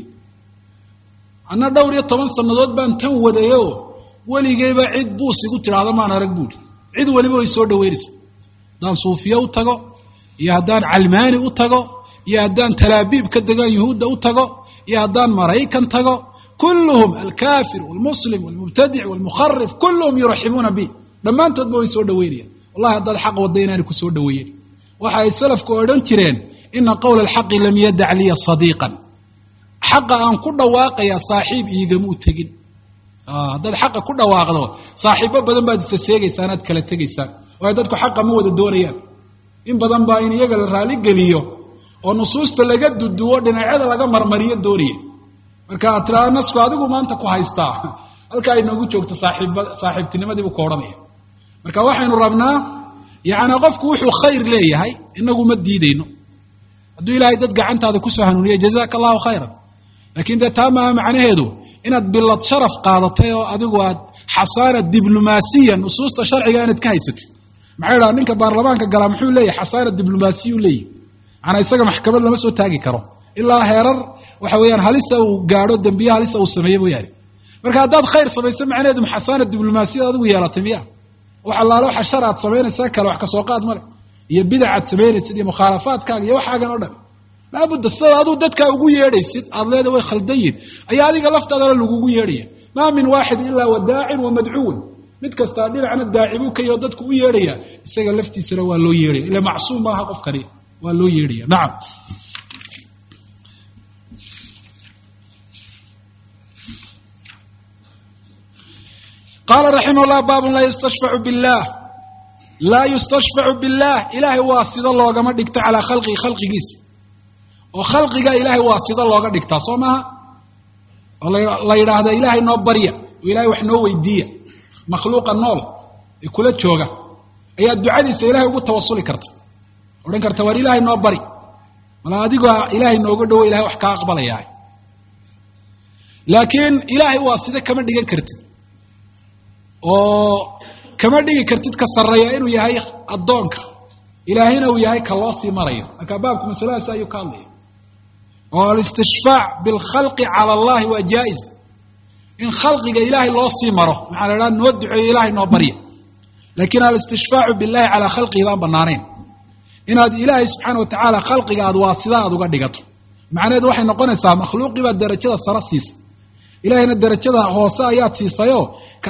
anna dhowr iyo toban sannadood baan tan wadayo weligeyba cid buus igu tidhaahda maan arag buuhi cid weliba way soo dhaweynaysa haddaan suufiye u tago iyo haddaan calmaani u tago iyo haddaan talaabiib ka degaan yuhuudda u tago iyo haddaan maraykan tago kulluhum alkaafir walmuslim walmubtadic walmukharif kulluhum yuraxibuuna bi dhammaantoodba way soo dhaweynayaan wallahi haddaad xaq wadda inaanay ku soo dhaweeyen waxa ay salafku odhan jireen ina qowla alxaqi lam yadac liya sadiiqan xaqa aan ku dhawaaqaya saaxiib iigamuu tegin haddaad xaqa ku dhawaaqdo saaxiibo badan baad isa seegaysaan aad kala tegaysaan waayo dadku xaqa ma wada doonayaan in badan baa in iyaga la raali geliyo oo nusuusta laga duduwo dhinacyada laga marmariyo doonaya marka aad tiraa nasku adigu maanta ku haystaa halka ay noogu joogto saaxiib saaxiibtinimadiibu ku odhanaya marka waxaynu rabnaa yacni qofku wuxuu khayr leeyahay inagu ma diidayno hadduu ilaahay dad gacantaada kusoo hanuuniya jazaaka allahu khayran laakiin dee taa maaha macnaheedu inaad bilad sharaf qaadatay oo adigu aad xasaana diblomaasiya nusuusta sharciga inaad ka haysatid maxay dhaha ninka baarlamaanka galaa muxuu leeyahay xasaana diblomaasiyu leeyahy macnaa isaga maxkamad lama soo taagi karo ilaa heerar waxa weeyaan halisa uu gaadho dembiye halisa uu sameeye mooyaane marka haddaad khayr samayso macnaheedu xasaana diblomaasiyada adigu yeelatay miya wax allaale waxa shar aad samaynaysaa kale wax ka soo qaad male iyo bidac aad samaynaysid iyo mukhaalafaadkaaga iyo waxaagan o dhan laabudda sidaad aduu dadkaa ugu yeedhaysid aad leeda way khaldan yihin ayaa adiga laftaadana lagugu yeedhaya maa min waaxid ilaa wadaacin wa madcuwin mid kastaa dhinacna daacibuu ka yao dadku u yeedhaya isaga laftiisana waa loo yeedhaya ila macsuum maaha qofkani waa loo yeedhaya nacam qaala raximah llah baabun laa yustashfacu billah laa yustashfacu billah ilaahay waa sida loogama dhigto calaa khalqihi khalqigiisa oo khalqiga ilaahay waa sida looga dhigtaa soo maaha oo la yidhaahda ilaahay noo barya oo ilahay wax noo weydiiya makhluuqa nool ee kula jooga ayaa ducadiisa ilahay ugu tawasuli karta odhan karta waar ilaahay noo bari mala adigoo ilaahay nooga dhowo ilahay wax kaa aqbalayaa laakiin ilaahay waa sida kama dhigan kartid oo kama dhigi kartid ka sarreeya inuu yahay addoonka ilaahayna uu yahay ka loo sii marayo marka baabku masaladaas ayuu ka hadlaya oo alistishfaac bilkhalqi cala allahi waa jaa-is in khalqiga ilaahay loo sii maro maxaa la idhaha noo duceeyo ilaahay noo barya laakiin alistishfaacu billahi calaa khalqihi baan banaanayn inaad ilaahay subxaana wa tacaala khalqiga aad waa sidaa aad uga dhigato macnaheedu waxay noqonaysaa makhluuqii baa darajada sare siisa ilahayna darajada hoose ayaad siisayoo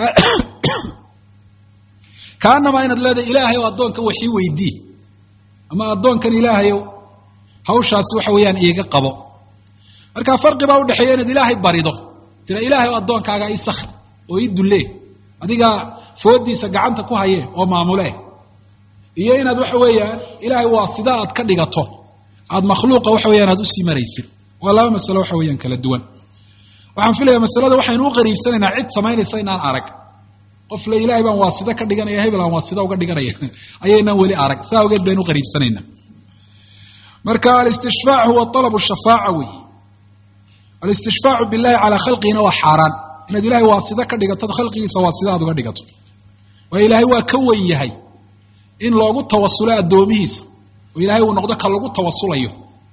kaanamaa inaad leedahay ilaahay oo addoonka waxii weydii ama addoonkan ilaahayow hawshaasi waxa weeyaan iiga qabo marka farqi baa udhexeeya inaad ilaahay barido tira ilaahay oo addoonkaaga ii sakri oo ii dullee adiga foodiisa gacanta ku haye oo maamulee iyo inaad waxa weeyaan ilaahay waa sida aad ka dhigato aad makhluuqa waxa weyaan aad usii maraysid waa laba masalo waxa weeyaan kala duwan waxaan filaya masalada waxaynu u qariibsanaynaa cid samaynaysa inaan arag qof le ilahay baan waasida ka dhiganaya hebel aan waasida uga dhiganaya ayaynaan weli arag saa awgeed baynu u qariibsanaynaa marka alistishfaac huwa alabu shafaaca wey alistishfaacu billahi calaa khalqihina waa xaaraan inaad ilaahay waasida ka dhigato khalqigiisa waasida aad uga dhigato waa ilaahay waa ka weyn yahay in loogu tawasulo addoomihiisa oo ilaahay uu noqdo ka lagu tawasulayo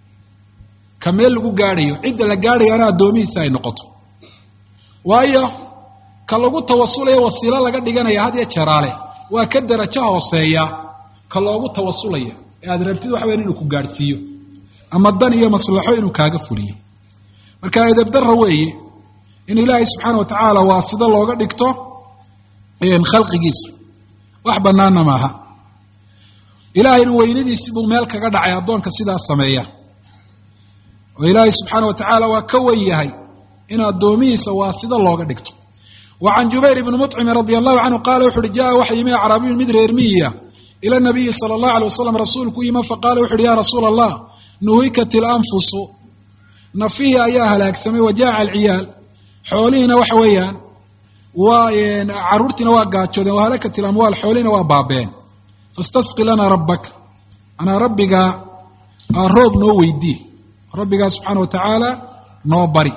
ka meel lagu gaadhayo cidda la gaadhayana addoomihiisa ay noqoto waayo ka lagu tawasulayo wasiilo laga dhiganaya had iyo jeeraale waa ka darajo hooseeya ka loogu tawasulaya ee aad rabtid waxa weyn inuu ku gaadhsiiyo ama dan iyo maslaxo inuu kaaga fuliyo marka edeb darro weeye in ilaahay subxaana wa tacaala waasida looga dhigto khalqigiisa wax bannaanna maaha ilaahayna weynadiisii buu meel kaga dhacay addoonka sidaas sameeya oo ilaahay subxaana wa tacaala waa ka wen yahay in addoomihiisa waasida looga dhigto wa can jubayr ibni muطcimi radi allahu canhu qaala wuxu uhi jaa waxa yimi acraabiyun mid reer miyiya ila nabiyi sala allahu alay wasalam rasuulku yima faqaala wuxu uhi ya rasuula allah nuhikat ilanfusu nafihii ayaa halaagsamay wajaaca alciyaal xoolihiina waxa weeyaan waa caruurtiina waa gaajoodeen wahalakat ilamwaal xoolihiina waa baabeen fastasqi lanaa rabbak anaa rabbigaa roob noo weydii rabbigaa subxaana wa tacaala noo bari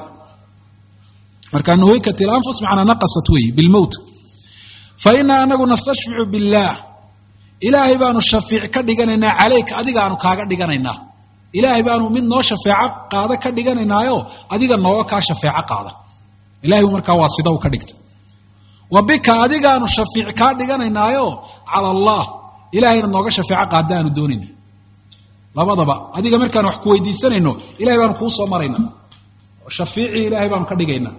marka nuhikat ilanfus macnaa naqasat weeye bilmowt fa inaa anagu nastashficu billaah ilaahay baanu shafiic ka dhiganaynaa calayka adigaanu kaaga dhiganaynaa ilaahay baanu mid noo shafeeco qaada ka dhiganaynaayo adiga nooga kaa shafeeco qaada ilahay buu markaa waasida u ka dhigtay wa bika adigaanu shafiic kaa dhiganaynaayo cala allah ilahayna nooga shafeeco qaada aanu doonayna labadaba adiga markaan wax ku weydiisanayno ilahay baanu kuu soo maraynaa oo shafiicii ilaahay baanu ka dhigaynaa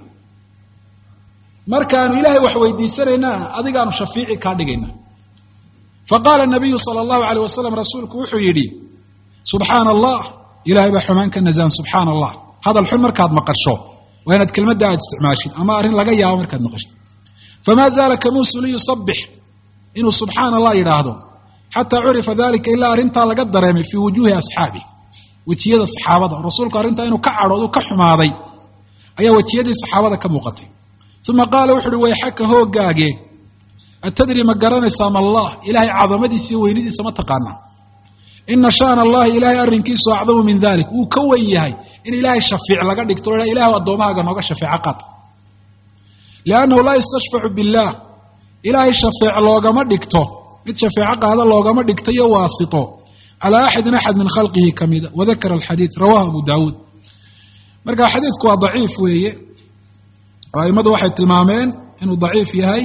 markaanu ilaahay wax weydiisanaynaa adigaanu shafiici kaa dhigaynaa faqaala nabiyu sala allahu alayh wasalam rasuulku wuxuu yidhi subxaana allah ilahay baa xumaan ka nasahan subxaana allah hadal xun markaad maqasho waa inaad kelmadda aad isticmaashid ama arrin laga yaabo markaad maqashid famaa zaala kamuusu liyusabbix inuu subxaana allah yidhaahdo xataa curifa dalika ilaa arrintaa laga dareemay fii wujuuhi asxaabi wejiyada saxaabada oo rasuulku arrintaa inuu ka cadhoodu ka xumaaday ayaa wejiyadii saxaabada ka muuqatay uma qaala wuxu uhi wayxaka hoogaage atadri ma garanaysaa ma allah ilaahay cadamadiisa iyo weynadiisa ma taqaanaa ina shaana allahi ilaahay arrinkiisu acdamu min dalik wuu ka wen yahay in ilaahay shafiic laga dhigto o ilah addoommahaaga nooga shafeeco qaad liannahu laa yustashfacu billaah ilaahay shafeec loogama dhigto mid shafeeco qaada loogama dhigto iyo waasito calaa axadin axad min khalqihi ka mida wadakara alxadiid rawahu abu daawuud marka xadiidku waa daciif weeye oo aimadu waxay tilmaameen inuu daciif yahay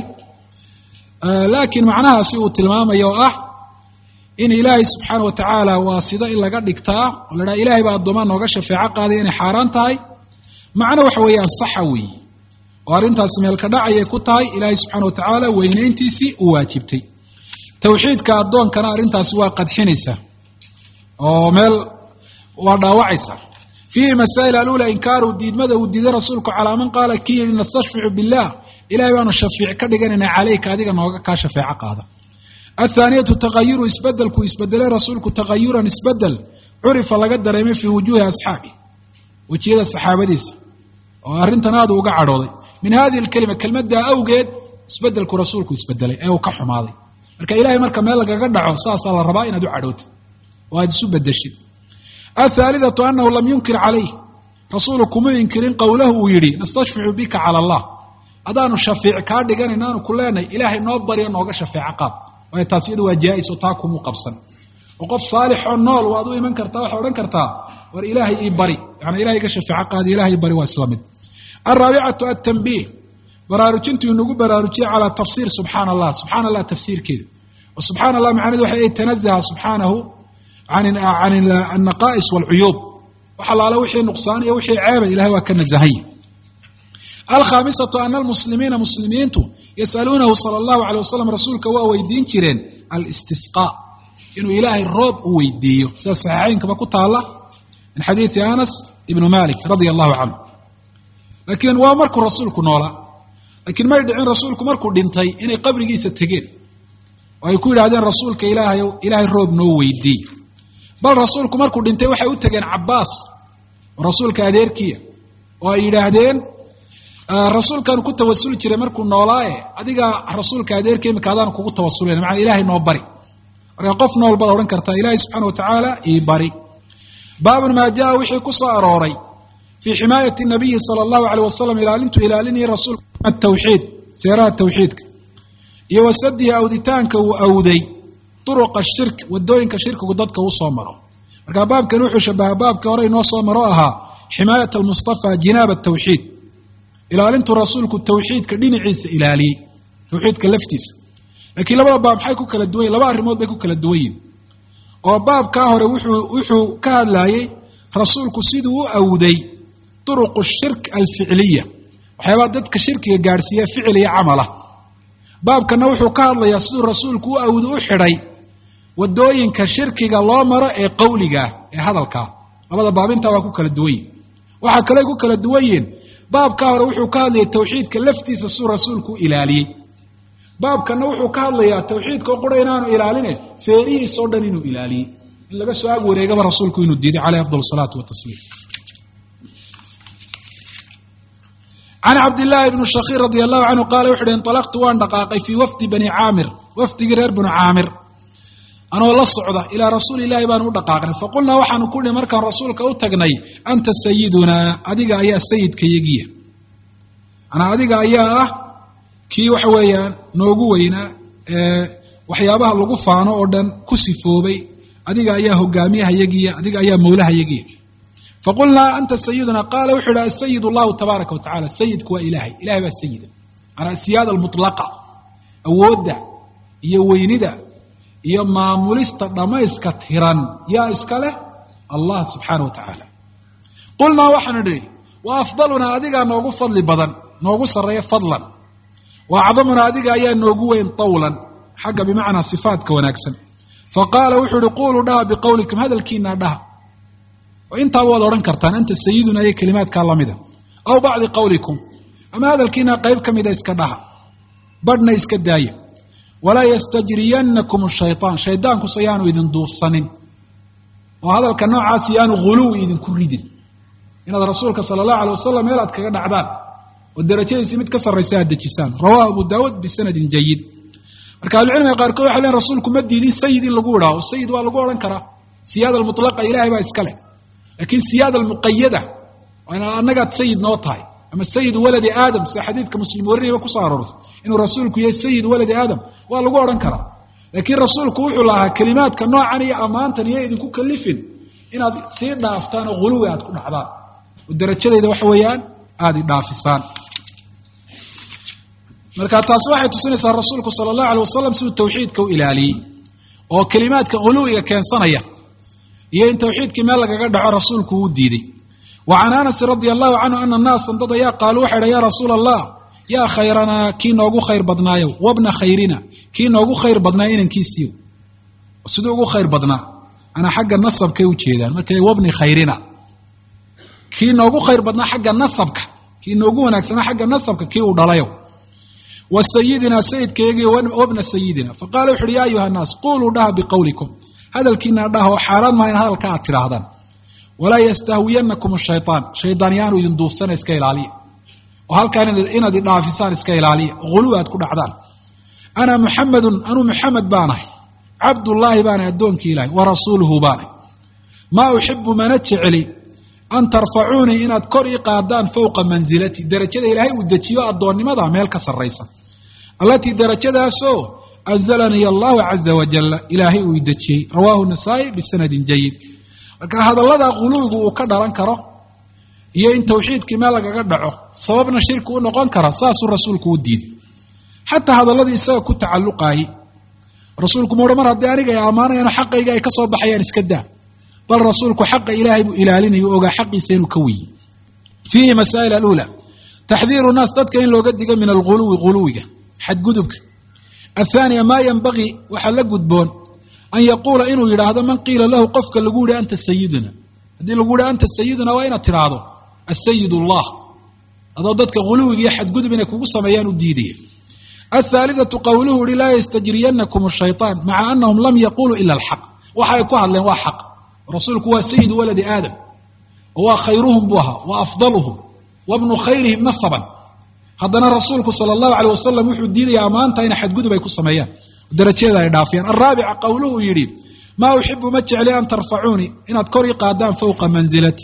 laakiin macnahaasi uu tilmaamayo oo ah in ilaahay subxaana wa tacaala waasida in laga dhigtaa oo la dhaha ilahay baa addoomaa nooga shafeeco qaaday inay xaaraan tahay macno waxa weeyaan saxa weeye oo arrintaasi meelka dhacayay ku tahay ilaahay subxaana wa tacaala weynayntiisii u waajibtay tawxiidka addoonkana arrintaasi waa qadxinaysa oo meel waa dhaawacaysa fiihi masaa'il alula inkaaru diidmada uu diiday rasuulku calaa man qaala kii yidhi nastashficu billaah ilahay baanu shafiic ka dhiganaynaa calayka adiga nooga kaa shafeeco qaada athaaniyatu tagayuru isbedelku isbedelay rasuulku tagayuran isbedel curifa laga dareemay fii wujuuhi asxaabi wejiyada saxaabadiisa oo arrintan aad uga cadhooday min hadihi alkelima kelmaddaa awgeed isbedelku rasuulku isbedelay ee uu ka xumaaday marka ilahay marka meel lagaga dhaco saasaa la rabaa inaad u cadhootid oo aad isu bedeshid athaalidatu anahu lam yunkir calayh rasuulu kuma inkirin qowlahu uu yidhi nastashficu bika cala allah adaanu shafiic kaa dhiganayna aanu ku leenahay ilaahay noo baryo nooga shafeeco qaad waayo taas iyadu waa jaa-is oo taa kumuu qabsan oo qof saalix oo nool waad u iman kartaa waxaa odhan kartaa war ilaahay ii bari yani ilahay iga shafeeco qaadi ilahay ii bari waa isla mid alraabicatu altanbiih baraarujintu inagu baraarujiyey calaa tafsiir subxaana allah subxaana allah tafsiirkeeda oo subxaana allah macnahedu waxay tanazaha subxaanahu can annaqaa'is waalcuyuub wax allaala wixii nuqsaan iyo wixii ceeba ilahay waa ka nasahanya alkhaamisatu ana almuslimiina muslimiintu yasaluunahu sala allahu alay wasalam rasuulka waa weydiin jireen alistisqaa inuu ilaahay roob u weydiiyo sida saxiixaynkaba ku taala min xadiidi anas ibnu malik radia allahu canhu laakiin waa markuu rasuulku noolaa laakiin may dhicin rasuulku markuu dhintay inay qabrigiisa tegeen oo ay ku yidhahdeen rasuulka ilaahay ilaahay roob noo weydii bal rasuulku markuu dhintay waxay u tegeen cabbaas oo rasuulka adeerkiya oo ay yidhaahdeen rasuulkaanu ku tawasuli jiray markuu noolaaye adiga rasuulka adeerka imika adaanu kugu tawasulayna macnaa ilaahay noo bari marka qof nool baad odhan kartaa ilaahay subxaana wa tacaala ii bari baabun maa jaa wixii ku soo arooray fii ximaayati nabiyi sala allahu aleyh wasalam ilaalintuu ilaalinayay rasuulka atawxiid seeraha tawxiidka iyo wasadihi awditaanka uu awday turuqa shirk wadooyinka shirkigu dadka u soo maro markaa baabkan wuxuu shabaha baabka hore inoo soo maro ahaa ximaayat almustafa jinaab atawxiid ilaalintuu rasuulku tawxiidka dhinaciisa ilaaliyey tawxiidka laftiisa laakiin labada baab maxay ku kala duwan yihin laba arrimood bay ku kala duwan yihin oo baabkaa hore wuxuu wuxuu ka hadlayey rasuulku siduu u awday turuqu shirk alficiliya waxyaabaa dadka shirkiga gaadhsiiya ficil iyo camala baabkana wuxuu ka hadlayaa siduu rasuulku u awdu u xidhay wadooyinka shirkiga loo maro ee qawligaah ee hadalkaa labada baabintaa waa ku kala duwan yihin waxaa kale ku kala duwan yihin baabkaa hore wuxuu ka hadlayay tawxiidka laftiisa siduu rasuulku u ilaaliyey baabkana wuxuu ka hadlayaa tawxiidka oo qura inaanu ilaaline feerihiisoo dhan inuu ilaaliyey in laga soo ag wareegaba rasuulku inuu diiday caleyh afdal salaatu watasliim can cabdillaahi bni shakiir radia allahu canhu qaala wuxu uhi inطalaqtu waan dhaqaaqay fii wafdi bani caamir wafdigii reer banu caamir anoo la socda ilaa rasuuli illaahi baanu u dhaqaaqnay faqulnaa waxaanu ku nihi markaan rasuulka u tagnay anta sayidunaa adiga ayaa sayidkayagiya manaa adiga ayaa ah kii waxa weeyaan noogu weynaa ee waxyaabaha lagu faano oo dhan ku sifoobay adiga ayaa hogaamiyahayagiya adiga ayaa mawlahayagiya faqulnaa anta sayiduna qaala wuxuu ihi asayid allahu tabaaraka wa tacala sayidku waa ilahay ilahay baa sayida manaa siyaada almutlaqa awoodda iyo weynida iyo maamulista dhammayska tiran yaa iska leh allah subxaana wa tacaala qulnaa waxaanu nidhi wa afdalunaa adigaa noogu fadli badan noogu sarreeya fadlan wa acdamunaa adiga ayaa noogu weyn tawlan xagga bimacnaa sifaatka wanaagsan faqaala wuxuu ihi quuluu dhaha biqowlikum hadalkiinaa dhaha oo intaaba waad odhan kartaan anta sayiduna iyo kelimaadkaa lamida aw bacdi qawlikum ama hadalkiinaa qayb ka mida iska dhaha badhna iska daaya walaa yastajriyanakum shayaan shaydaankus ayaanu idin duufsanin oo hadalka noocaas yaanu ghuluwi idinku ridin inaad rasuulka sala allahu alay wasalam meel aad kaga dhacdaan oo darajadiisii mid ka sarraysa aad dejisaan rawahu abu daawuud bisanadin jayid marka ahlucilmiga qaarkood waxay leeyn rasuulku ma diidin sayid in lagu idhaaho sayid waa lagu odhan karaa siyaada almutlaqa ilahay baa iska leh laakiin siyaada almuqayada annagaad sayid noo tahay ama sayidu waladi aadam sida xadiidka muslim warinayba kusoo aroortay inuu rasuulku yahay sayidu waladi aadam waa lagu odhan karaa laakiin rasuulku wuxuu lahaa kelimaadka noocan iyo ammaantan iyo idinku kalifin inaad sii dhaaftaan oo ghuluwi aad ku dhacdaan oo darajadayda waxa weeyaan aada i dhaafisaan marka taasi waxay tusinaysaa rasuulku sala allahu alay wasalam siduu tawxiidka u ilaaliyey oo kelimaadka ghuluwiga keensanaya iyo in tawxiidkii meel lagaga dhaco rasuulku uu diiday wa can anasi radia allahu canhu ana naasan dad ayaa qaaluu waxay dhahan ya rasuula allah yaa khayranaa kii noogu khayr badnaayow wabna khayrina kii noogu khayr badnaa inankiisiiyo siduu ugu khayr badnaa anaa xagga nasabkay u jeedaan marka wabni khayrina kii noogu khayr badnaa xagga nasabka kii noogu wanaagsanaa xagga nasabka kii uu dhalayo wa sayidinaa sayidkayagiyo wabna sayidina faqala wuxu uhi ya ayuha nnaas quuluu dhaha biqowlikum hadalkiinaa dhaha oo xaaraan maa in hadalka aad tidhaahdaan walaa yastahwiyanakum shayaan shaydaan yaanu idin duufsana iska ilaaliya oo halkaan inaad idhaafisaan iska ilaaliya ghuluwi aad ku dhacdaan ana muxamedun anuu muxamed baanahay cabdullaahi baanahay addoonkii ilaahay wa rasuuluhu baanahay maa uxibu mana jeceli an tarfacuunii inaad kor ii qaadaan fowqa mansilati darajada ilaahay uu dejiyo addoonnimada meel ka sarraysa allatii darajadaasoo anzalanii allahu caza wajalla ilaahay uu idejiyey rawaahu nasaa'i bisanadin jayid marka hadalladaa ghuluwigu uu ka dhalan karo iyo in tawxiidkii meel lagaga dhaco sababna shirki u noqon kara saasuu rasuulku u diiday xataa hadalladii isaga ku tacalluqaayey rasuulku muudha mar haddii aniga ay ammaanayaan xaqayga ay ka soo baxayaan iska daa bal rasuulku xaqa ilaahay buu ilaalinayo o ogaa xaqiisa inuu ka weeyey fiihi masaa'il aluula taxdiiru naas dadka in looga digo min alghuluwi ghuluwiga xadgudubka athaaniya maa yanbagii waxaa la gudboon an yaquula inuu yidhaahdo man qiila lahu qofka lagu yihi anta sayiduna haddii lagu yihi anta sayiduna waa inaad tidhaahdo asayid ullah adoo dadka ghuluwiga iyo xadgudub inay kugu sameeyaan u diidaya athaalithatu qowluhu ihi laa yastajriyanakum shayaan maca anahum lam yaquluu ila alxaq waxay ku hadleen waa xaq rasuulku waa sayidu waladi aadam oo waa khayruhum buu ahaa wa afdaluhum wabnu khayrihim nasaban haddana rasuulku sala allahu aleyh wasalam wuxuu diidaya ammaanta ina xadgudub ay ku sameeyaan darajadeeda ay dhaafiyaan alraabica qowluhu yidhi maa uxibu ma jecli an tarfacuunii inaad kor ii qaadaan fowqa manzilatii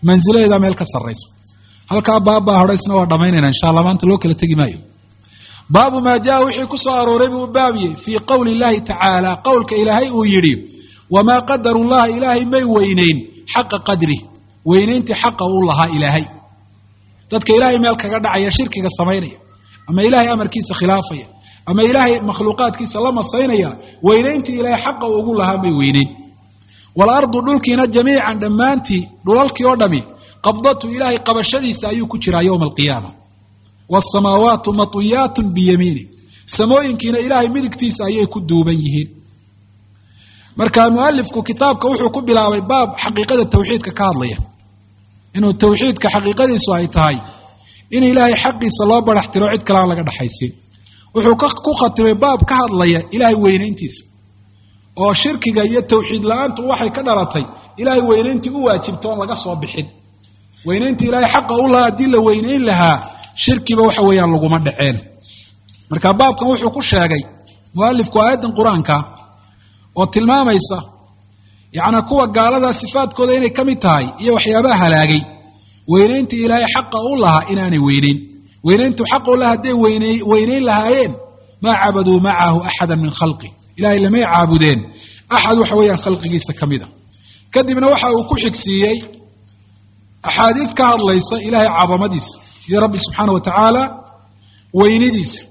manziladeeda meel ka sarraysa halkaa baabbaa hodhaysna waa dhammaynayna insha allah maanta loo kala tegi maayo baabu maa jaa wixii ku soo arooray buu baabiyey fii qowli illahi tacaala qowlka ilaahay uu yidhi wamaa qadaru llaha ilaahay may weynayn xaqa qadri weynayntii xaqa uu lahaa ilaahay dadka ilaahay meel kaga dhacaya shirkiga samaynaya ama ilaahay amarkiisa khilaafaya ama ilaahay makhluuqaadkiisa la masaynaya weynayntii ilaahay xaqa ugu lahaa may weynayn walardu dhulkiina jamiican dhammaantii dhulalkii oo dhami qabdatu ilaahay qabashadiisa ayuu ku jiraa yowma alqiyaama waasamaawaatu matwiyaatun biyamiini samooyinkiina ilaahay midigtiisa ayay ku duuban yihiin marka mualifku kitaabka wuxuu ku bilaabay baab xaqiiqada tawxiidka ka hadlaya inuu tawxiidka xaqiiqadiisu ay tahay in ilaahay xaqiisa loo barax tiro cid kale aan laga dhaxaysin wuxuu ku khatimay baab ka hadlaya ilaahay weynayntiisa oo shirkiga iyo tawxiid la'aantu waxay ka dhalatay ilaahay weynayntii u waajibto on laga soo bixin weynayntii ilaahay xaqa u lahaa haddii la weynayn lahaa shirkiba waxa weeyaan laguma dhaceen marka baabkan wuxuu ku sheegay mualifku aayaddan qur-aanka oo tilmaamaysa yacnaa kuwa gaaladaa sifaadkooda inay ka mid tahay iyo waxyaabaha halaagay weynayntii ilaahay xaqa u lahaa inaanay weynayn weynayntu xaqa u lahaa hadday weynay weynayn lahaayeen maa cabaduu macahu axada min khalqi ilahay lamay caabudeen axad waxa weeyaan khalqigiisa ka mid a kadibna waxa uu ku xigsiiyey axaadiid ka hadlaysa ilaahay cadamadiisa iyo rabbi subxaana wa tacaala weynidiisa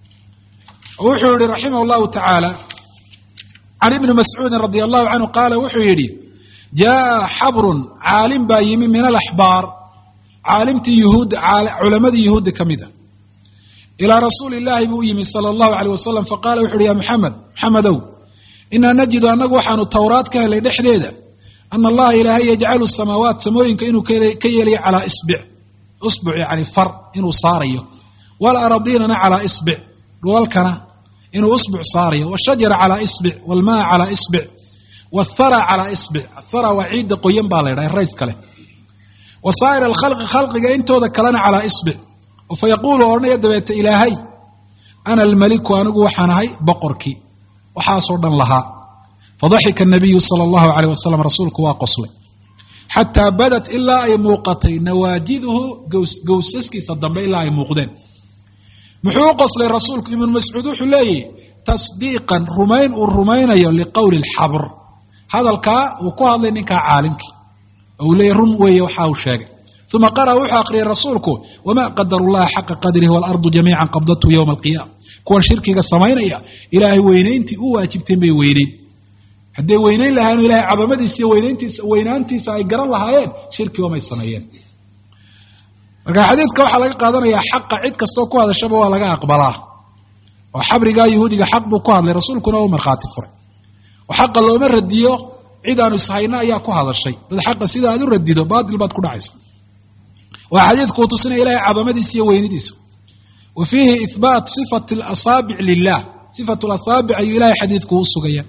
wuxuu yihi raximah llahu tacaala can ibni mascuudin radia allahu canhu qaala wuxuu yidhi jaaa xabrun caalim baa yimi min alaxbaar caalimtii yuhuud culamadii yuhuudda ka mid a ilaa rasuuli illaahi buu u yimi sala allahu alayh wasalam faqala wuxu uhi ya muxamed muxamedow inaa najidu annagu waxaanu tawraad ka helay dhexdeeda ana allaha ilaahay yajcalu samaawaat samooyinka inuu ka yeelayo calaa isbic usbuc yani far inuu saarayo walaradiinana calaa isbic dhulalkana inuu usbuc saarayo washajara calaa isbic walmaa calaa isbic wathara calaa isbic athara waa ciidda qoyan baa la ydhaha rays kale wa saa'ir alkhalqi khalqiga intooda kalena calaa isbic oo fa yaquulu odhanaya dabeete ilaahay ana almaliku anigu waxaan ahay boqorkii waxaasoo dhan lahaa fadaxika anabiyu sala allahu alayh wasalam rasuulku waa qoslay xataa badat ilaa ay muuqatay nawaajiduhu gowsaskiisa dambe ilaa ay muuqdeen muxuu u qoslay rasuulku ibnu mascuud wuxuu leeyahy tasdiiqan rumayn uu rumaynayo liqowli alxabr hadalkaa uu ku hadlay ninkaa caalimkii oo uu leeyahy run weeye waxa uu sheegay uma qara'a wuxuu aqriyay rasuulku wamaa qadaru llaha xaqa qadrihi waalardu jamiican qabdathu yowma alqiyaama kuwan shirkiga samaynaya ilaahay weynayntii u waajibteen bay weynayn hadday weynayn lahaayeen ilahay cadamadiisa iyo weynayntiisa weynaantiisa ay garan lahaayeen shirkiba may sameeyeen marka xadiidka waxaa laga qaadanayaa xaqa cid kastoo ku hadashaba waa laga aqbalaa oo xabrigaa yahuudiga xaq buu ku hadlay rasuulkuna u markhaati furay oo xaqa looma radiyo cid aanu ishayna ayaa ku hadashay dad xaqa sida aad u radido baatil baad ku dhacaysa waa xadiidku uu tusinaya ilahay cadamadiisa iyo weynidiisa wa fiihi ihbaat sifati alasaabic lilah sifatu lasaabic ayuu ilahay xadiidku u sugaya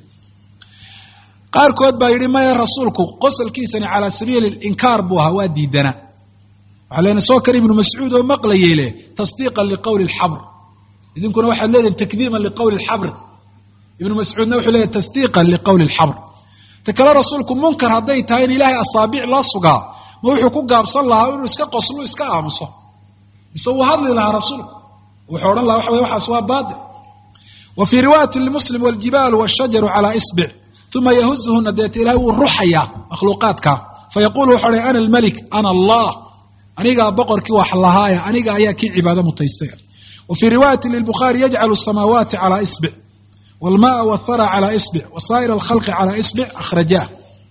qaarkood baa yidhi maya rasuulku qosolkiisani calaa sabiili inkaar buu ahaa waa diidanaa waxaa leena soo kari ibnu mascuud oo maqlayay leh tasdiiqan liqowli alxabr idinkuna waxaad leedihin takdiiman liqowli alxabr ibnu mascuudna wuxuu leeyahy tasdiiqan liqowli alxabr ta kale rasuulku munkar hadday tahay in ilaahay asaabiic loo sugaa ma wuxuu ku gaabsan lahaa inuu iska qoslo iska aamuso mise wuu hadli lahaa rasuulku wuxuu odhan lahaa waxa wey waxaas waa baatil wa fii riwaayati limuslim waljibaalu washajaru calaa isbic uma yahuzuhuna deeta ilahay wuu ruxayaa makhluuqaadka fayaqulu wuxuu odhay ana almalik ana allah anigaa boqorkii wax lahaaya aniga ayaa kii cibaado mutaystay wa fii riwaayati lilbukhaari yajcalu asamaawaati calaa isbic walmaa wathara calaa isbic wasaa'ir alkhalqi calaa isbic akhrajaah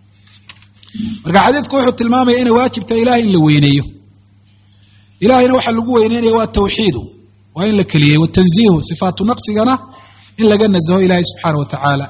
marka xadiidku wuxuu tilmaamaya inay waajibta ilahay in la weyneeyo ilahayna waxaa lagu weyneynaya waa tawxiidu waa in la keliyey watanziihu sifaatu naqsigana in laga nasaho ilahay subxaana wa tacaala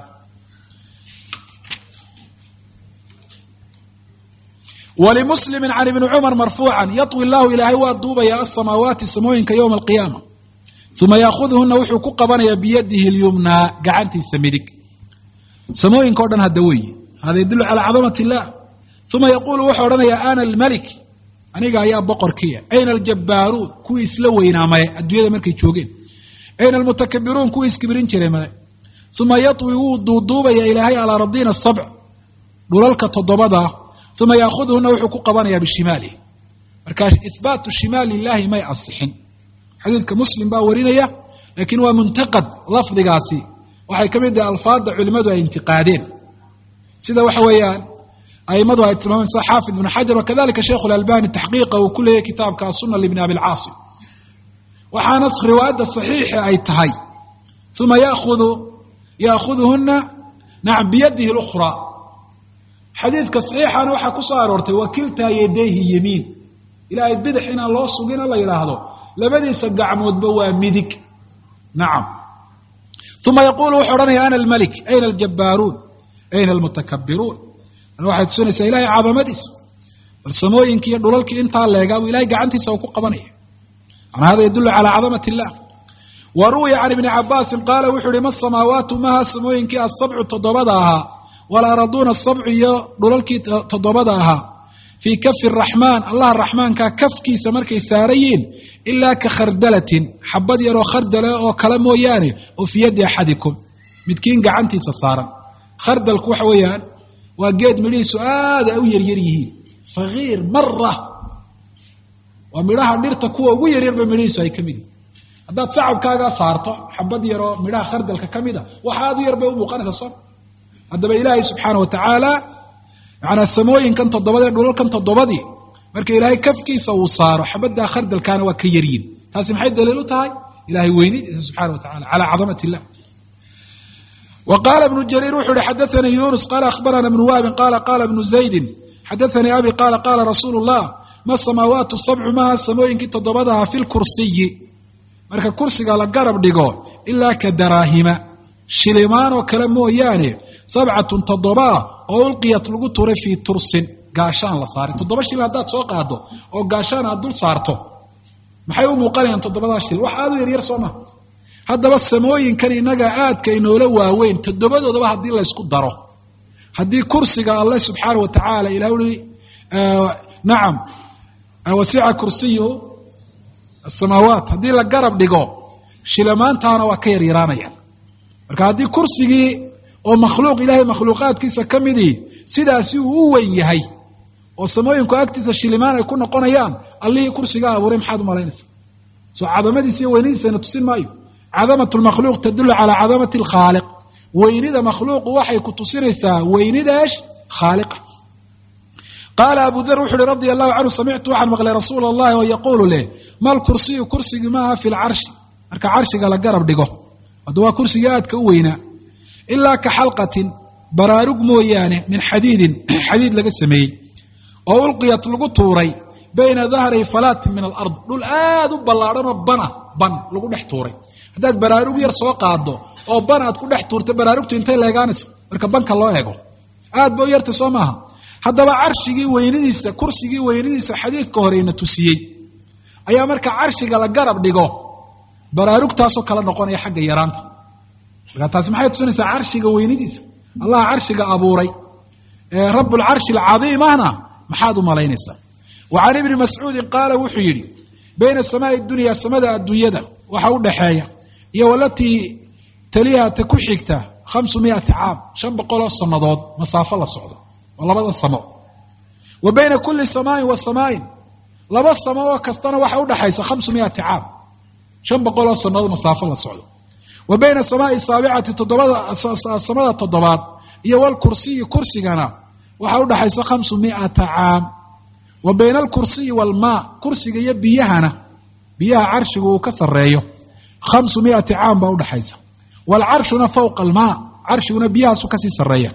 walimuslimi can ibni cumar marfuucan yaطwi llahu ilaahay waa duubaya asamaawaati samooyinka yowma alqiyaama uma yaakuduhuna wuxuu ku qabanayaa biyadihi lyumnaa gacantiisa midig samooyinka o dhan hadda weeye hada yadulu calaa cadamat illah uma yaquulu wuxuu odhanayaa ana almalik aniga ayaa boqorkiia ayna aljabbaaruun kuwii isla weynaamaye adduunyada markay joogeen ayna almutakabiruun kuwii iskibirin jiray made uma yaطwi wuu duuduubaya ilaahay alaa radiina sabc dhulalka toddobada uma yaakuduhuna wuxuu ku qabanayaa bishimaalih marka ihbaatu shimaali illahi may asixin xadiidka muslim baa warinaya laakiin waa muntaqad lafdigaasi waxay ka mid tahay alfaada culimadu ay intiqaadeen sida waxa weeyaan aimadu ay tilmaamaysa xaafid ibn xajar wakadalika sheikh alalbani taxqiiqa uu ku leeyahay kitaabka sunna libn abi alcaasim waxaana riwaayadda saxiixa ay tahay uma yaakudu yaakuduhuna nacam biyadihi lukhraa xadiidka saxiixana waxaa ku soo aroortay wakiltaa yadayhi yamiin ilaahay bidix inaan loo sugina la yidhaahdo labadiisa gacmoodba waa midig nacam uma yaquulu wuxuu odhanaya ana almalik ayna aljabbaaruun ayna almutakabbiruun waxay tusinaysaa ilahay cadamadiisa bal samooyinkii iyo dhulalkii intaa leegaa buu ilahay gacantiisa uu ku qabanaya an hada yadullu calaa cadamati illah wa ruwiya can ibni cabaasin qaala wuxuu uhi ma samaawaatu maha samooyinkii asabcu toddobada ahaa walaraduuna asabcu iyo dhulalkii toddobada ahaa fii kafi raxmaan allah raxmaanka kafkiisa markay saarayiin ilaa ka khardalatin xabad yaroo khardale oo kale mooyaane oo fii yaddi axadikum midkiin gacantiisa saaran khardalku waxa weeyaan waa geed midhihiisu aad ay u yaryar yihiin sagiir mara waa midhaha dhirta kuwa ugu yaryarba midhihiisu ay ka mid yihin haddaad sacabkaagaa saarto xabad yaroo midhaha khardalka ka mida waxa aad u yar bay u muuqanaysaa soo haddaba ilaahay subxaana wa tacaala macanaa samooyinkan toddobadee dhulalkan toddobadii marka ilaahay kafkiisa uu saaro xabaddaa khardalkaana waa ka yaryiin taasi maxay daliil u tahay ilahay weynidiisa subxana wa tacala calaa cadamat illah wa qaala ibnu jariir wuxuu uhi xadaanii yunus qaala akhbarana ibnu wahabin qaala qaala ibnu zaydin xadaanii abi qaala qaala rasuulu llah ma samaawaatu sabcu maha samooyinkii toddobadaha fi lkursiyi marka kursiga la garab dhigo ilaa ka daraahima shilimaan oo kale mooyaane sabcatun toddobaa oo ulqiyat lagu turay fii tursin gaashaan la saaray toddoba shil haddaad soo qaado oo gaashaan aad dul saarto maxay u muuqanayaan toddobadaa shil wax aad u yaryar soo maha haddaba samooyinkan innaga aadka inoola waaweyn toddobadoodaba haddii laysku daro haddii kursiga alle subxaana wa tacaala ilah ui nacam wasica kursiyuhu asamaawaat haddii la garab dhigo shilamaantaana waa ka yaryaraanayaan marka haddii kursigii oo makhluuq ilaahay makhluuqaadkiisa ka midii sidaasi uu u weyn yahay oo samooyinku agtiisa shilimaan ay ku noqonayaan allihii kursigaa abuuray maxaad u malaynaysa soo cadamadiisa iyo weynadiisana tusin maayo cadamat lmakhluuq tadullu calaa cadamati alkhaaliq weynida makhluuqu waxay ku tusinaysaa weynida esh khaaliqa qaala abu dar wuxu uhi radia allahu canhu samictu waxaan maqlay rasuula allahi oo yaquulu leh mal kursiyu kursigi maaha fi lcarshi marka carshiga la garab dhigo hadda waa kursigii aadka u weynaa ilaa ka xalqatin baraarug mooyaane min xadiidin xadiid laga sameeyey oo ulqiyat lagu tuuray bayna dahray falaatin min alard dhul aad u ballaadhanoo bana ban lagu dhex tuuray haddaad baraarug yar soo qaado oo ban aad ku dhex tuurta baraarugtu intay leegaanaysa marka banka loo eego aad ba u yartay soo maaha haddaba carshigii weynadiisa kursigii weynadiisa xadiidka horeyna tusiyey ayaa marka carshiga la garab dhigo baraarugtaasoo kala noqonaya xagga yaraanta marka taasi maxay tusinaysaa carshiga weynadiisa allah carshiga abuuray ee rabbulcarshi alcadiim ahna maxaad u malaynaysaa wa can ibni mascuudin qaala wuxuu yidhi bayna samaai dunya samada adduunyada waxa u dhaxeeya iyo walatii taliha ta ku xigta khamsu miati caam shan boqoloo sannadood masaafo la socdo oo labada samo wa bayna kulli samaain wa samaain laba samo oo kastana waxa u dhaxaysa khamsu miati caam shan boqoloo sannadood masaafo la socdo wa bayna samaai saabicati toddobada samada toddobaad iyo walkursiyi kursigana waxa u dhaxaysa khamsu miata caam wa bayna alkursiyi waalmaa kursiga iyo biyahana biyaha carshigu uu ka sarreeyo khamsu miati caam baa udhaxaysa waalcarshuna fawqa almaa carshiguna biyahaasu kasii sarreeya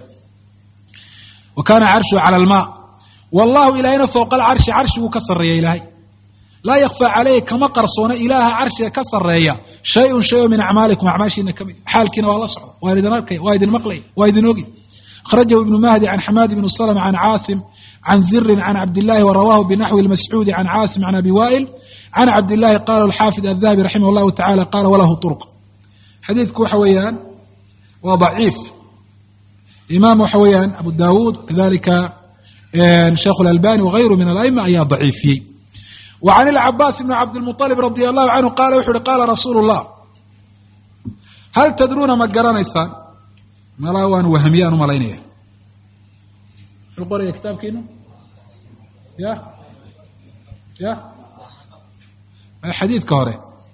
wa kaana carshuhu cala almaa wallahu ilaahayna fawqa alcarshi carshiguu ka sarreeya ilaahay laa yakfaa caleyhi kama qarsoona ilaaha carshiga ka sarreeya shay-un shay oo min acmaalikum acmaashiina ka mid xaalkiina waa la socda waa idin arkaya waa idin maqlaya waa idin ogi akhrajahu ibnu mahdi can xamaad ibnu salama can caasim can zirin can cabdillahi warawaahu binaxwi lmascuudi can caasim can abi waa'il can cabdillahi qala alxaafid aldahabi raximah llahu tacala qaala walahu turuq xadiidku waxa weeyaan waa daciif imaam waxa weeyaan abu dawuud kadalika sheikh اlalbani wagayru min alaima ayaa daciifiyey wa can ilcabaas ibni cabdilmuطalib radia allahu canhu qaala wuxu uhi qaala rasuulu llah hal tadruuna ma garanaysaan malaa waan wahmiyaan u malaynaya muxuu qoraya kitaabkiinu ya ya xadiidka hore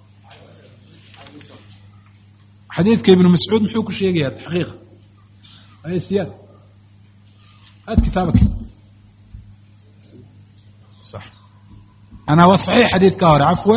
xadiidka ibnu mascuud muxuu ku sheegayaa taxqiiqa ay siyaad هات كتابك صح أنا وصحيح حديث كهر عفوا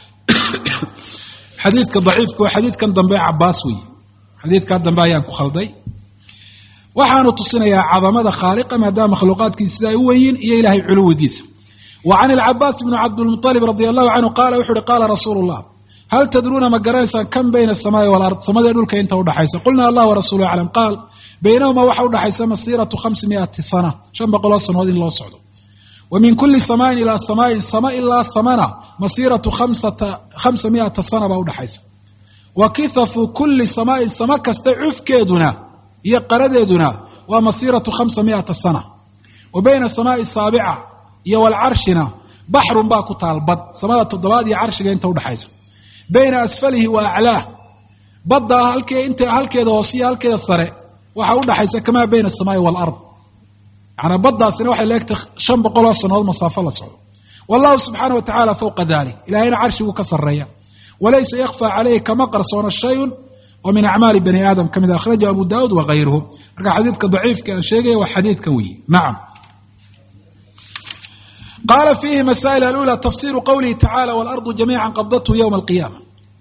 حديث كضعيف كو حديث كان ضمبي عباسوي حديث كان ضمبي يانكو خلدي وحانو تصينا يا عظمة خالقة ما دام مخلوقات كيسا وين يا إلهي علو جيس وعن العباس بن عبد المطلب رضي الله عنه قال وحر قال رسول الله هل تدرون ما قريسا كم بين السماء والأرض سماء يقول كأنت ودحيسا قلنا الله ورسوله أعلم قال بينهما وحا ودحيسا مسيرة خمسمائة سنة شن بقول سنة الله صعدوا ومن كل سماء إلى سماء السماء إلا السماء مسيرة خمسة خمسمائة سنة بودحيسا وكثف كل سماء سماء كستعف كيدنا يقردنا ومسيرة خمسمائة سنة وبين السماء السابعة والعرشنا بحر باكو طالبد سماء الضباد عرش انت ودحيسا بين أسفله وأعلاه بدا هلكي انت هلكي دوسي هلكي الصري waxa u dhaxaysa kama bayna samaa'i wal ard ana baddaasina waxa leegtay shan boqol oo sanadood masaafo la socdo wallahu subhanahu wa ta'ala fawqa dhalik ilaahina arshigu ka sarreeya walaysa yakhfa alayhi kama qarsona shay'un wa min a'mali bani adam kama akhraja abu daud wa ghayruhu marka xadiidka dhaifka sheegay waa xadiidka weey na'am قال فيه مسائل الأولى تفسير قوله تعالى والأرض جميعا قبضته يوم القيامة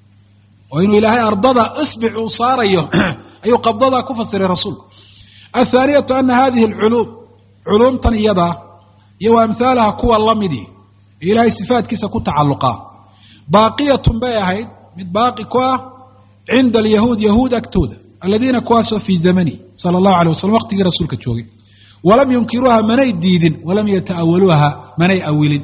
وإنه إلهي أرضها أصبع صار أيه أي قبضها كفسر الرسول. الثانية أن هذه العلوم علوم تنيضة يو أمثالها كوى اللمدي إلهي صفات كيسا كتعلقا باقية بيهيد من باقي كوى عند اليهود يهود أكتود الذين كواسوا في زمني صلى الله عليه وسلم وقت رسول كتشوغي ولم ينكروها مني الديد ولم يتأولوها مني أول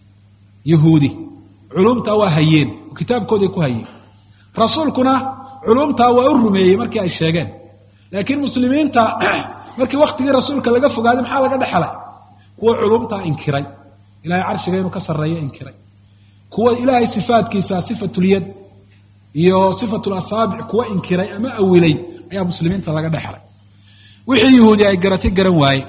يهودي علوم تواهيين وكتاب كودي كوهيين رسولكنا علوم تواهرمي مركي الشيغان لكن مسلمين تا مركي وقت رسولك لقى فقادم حالة قد حلا كو علوم تا انكري إلهي عرش غير كسر رأي انكري كو إلهي صفات كيسا صفة اليد يو صفة الأصابع كو انكري أما أولي يا مسلمين تا لقى حلا وحي يهودي أي قراتي قرن واي.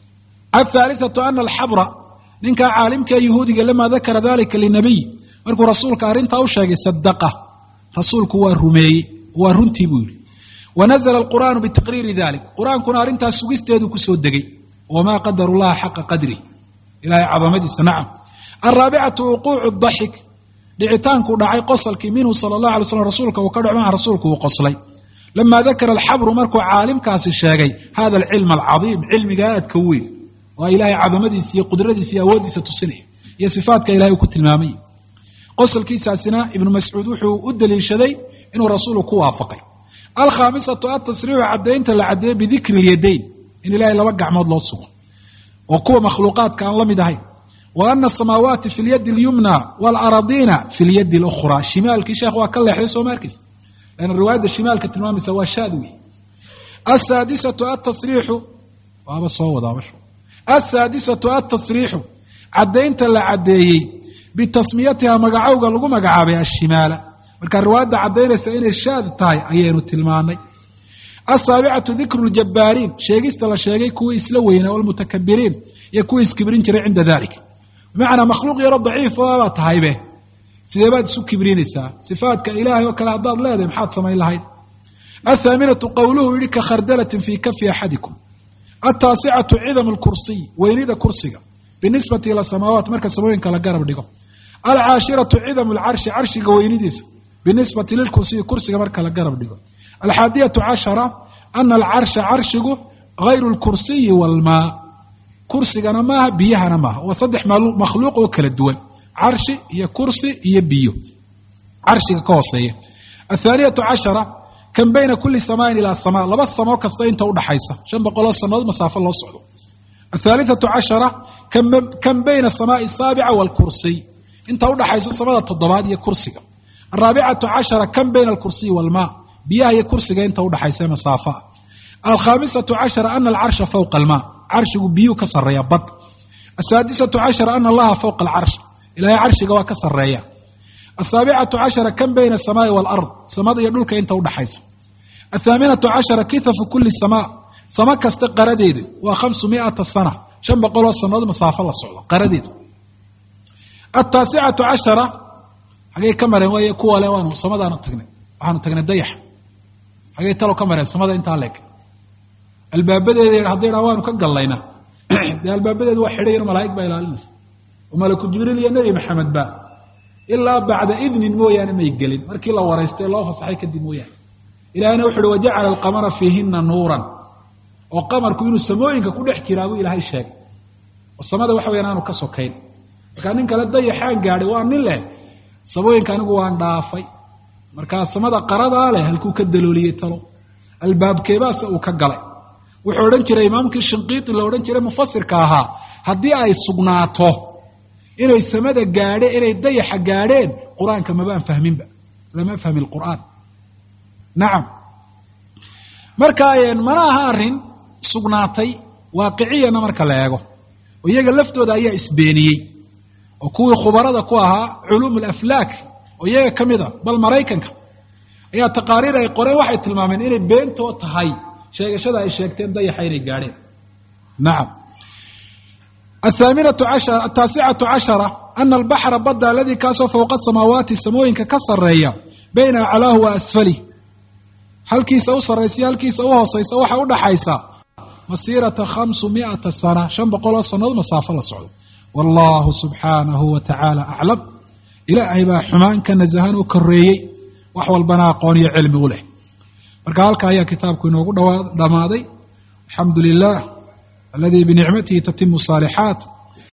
الثالثة أن الحبر منك عالمك يهودي لما ذكر ذلك للنبي مركو رسولك أرنت أو شاقي صدقه رسولك هو الرمي هو الرنتي بولي ونزل القرآن بتقرير ذلك القرآن كنا أرنت سوغيستيدو كسود دقي وما قدر الله حق قدره إلهي عظمتي سنعم. الرابعة وقوع الضحك لعتانك دعي قصلك منه صلى الله عليه وسلم رسولك وقدع مع رسولك وقصلي لما ذكر الحبر مركو عالم كاس الشاقي هذا العلم العظيم علم قاعد كويل وإلهي عظمتي قدرتي أودي ستسنه هي صفاتك إلهي كنت المامي قصل كيسا سناء ابن مسعود وحو أدلي شدي إنه رسوله كوافقي. الخامسة التصريح عدين تلعدين بذكر اليدين إن إلهي لوقع موض الله الصغر وقوة مخلوقات كان لمدهي وأن السماوات في اليد اليمنى والأراضين في اليد الأخرى شمال كيشاخ وكل يحيث وماركز لأن الرواية الشمال كالتمامي سوى شادوي. السادسة التصريح وهذا الصوت هذا السادسة التصريح عدين تلعدين بتصميتها مقعوغا لغو مقعابها الشمال marka riwaayada cadeynaysa inay shaad tahay ayaynu tilmaanay. السابعة ذكر الجبارين sheegista la sheegay kuwa isla weyna oo mutakabbiriin iyo kuwa iskibrin jiray cinda dalik macna makhluuq yara daciif oo tahaybe sidee baad isu kibrinaysaa sifaadka ilaahay oo kala hadaad leedahay maxaad samayn lahayd. الثامنة قوله يلك خردلة في كف أحدكم. التاسعة عظم الكرسي ويريد كرسيga بالنسبة إلى السماوات marka samooyinka la garab dhigo. العاشرة عظم العرش عرشiga weynidiisa بالنسبة للكرسي كرسيga marka la garab dhigo. الحادية عشرة أن العرش عرشigu غير الكرسي والماء كرسigana maaha biyahana maaha waa saddex makhluuq oo kala duwan عرشi iyo kursi iyo biyo عرشiga ka hooseeya. الثانية عشرة كم بين كل سماء إلى سماء لبا سماء كستا انت ودحيسا شن بقول سنوod مسافه loo socdo. الثالثة عشرة كم كم بين السماء السابعة والكرسي انت ودحيسا سماء تضباد iyo kursiga. الرابعة عشرة كم بين الكرسي والماء بيها هي kursiga انت ودحيسا مسافه. الخامسة عشرة أن العرش فوق الماء عرشigu biyo ka sareeya bad. السادسة عشرة أن الله فوق العرش إلى عرشiga waa ka sareeya. السابعة عشرة كم بين السماء والأرض سماء iyo dhulka inta u dhaxaysa. الثامنة عشرة كثف كل السماء سماء كasta qaradeedu waa خمسمائة سنة shan boqol oo sannadood masaafo la socdo qaradeedu ataasicatu cashara xagay ka mareen waaye kuwa le waanu samadaanu tagnay waxaanu tagnay dayax xagay talo ka mareen samada intaa leeg albaabadeeda hadday dhaa waanu ka gallaynaa dee albaabadeedu waa xidhayan malaa'ig baa ilaalinaysa oo malaku jibriil iyo nebi maxamed ba ilaa bacda idnin mooyaane may gelin markii la waraystay loo fasaxay kadib mooyaane ilaahayna wuxu uhi wajacala alqamara fiihina nuuran oo qamarku inuu samooyinka ku dhex jiraa buu ilaahay sheegay oo samada waxa weyaan aanu ka sokayn markaa nin kale dayaxaan gaadhay waa nin leh samooyinka anigu waan dhaafay markaa samada qaradaa leh halkuu ka dalooliyey talo albaabkeebaase uu ka galay wuxuu odhan jiray imaamkii shinqiiti la odhan jiray mufasirka ahaa haddii ay sugnaato inay samada gaadhe inay dayaxa gaadheen qur-aanka mabaan fahminba lama fahmi lqur'aan nacam marka mana aha arrin sugnaatay waaqiciyana marka la eego oo iyaga laftooda ayaa isbeeniyey oo kuwii khubarada ku ahaa culuum alaflaak oo iyaga ka mid a bal maraykanka ayaa taqaariir ay qoreen waxay tilmaameen inay beentoo tahay sheegashada ay sheegteen dayaxa inay gaadheen nacam الثامنة عشر التاسعة عشرة أن البحر بدا الذي كاسو فوق السماوات سموين كسرية بين أعلاه وأسفله هل كيس أو سريسي هل كيس أو هصيس أو حود حيسا مسيرة خمسمائة سنة شن بقول الصنود مسافة الصعود والله سبحانه وتعالى أعلم إلى أيبا حمان كان زهان وكريي وحوى البناقون علم وله مركالك هيا كتابك نوغو دماضي الحمد لله الذي بنعمته تتم الصالحات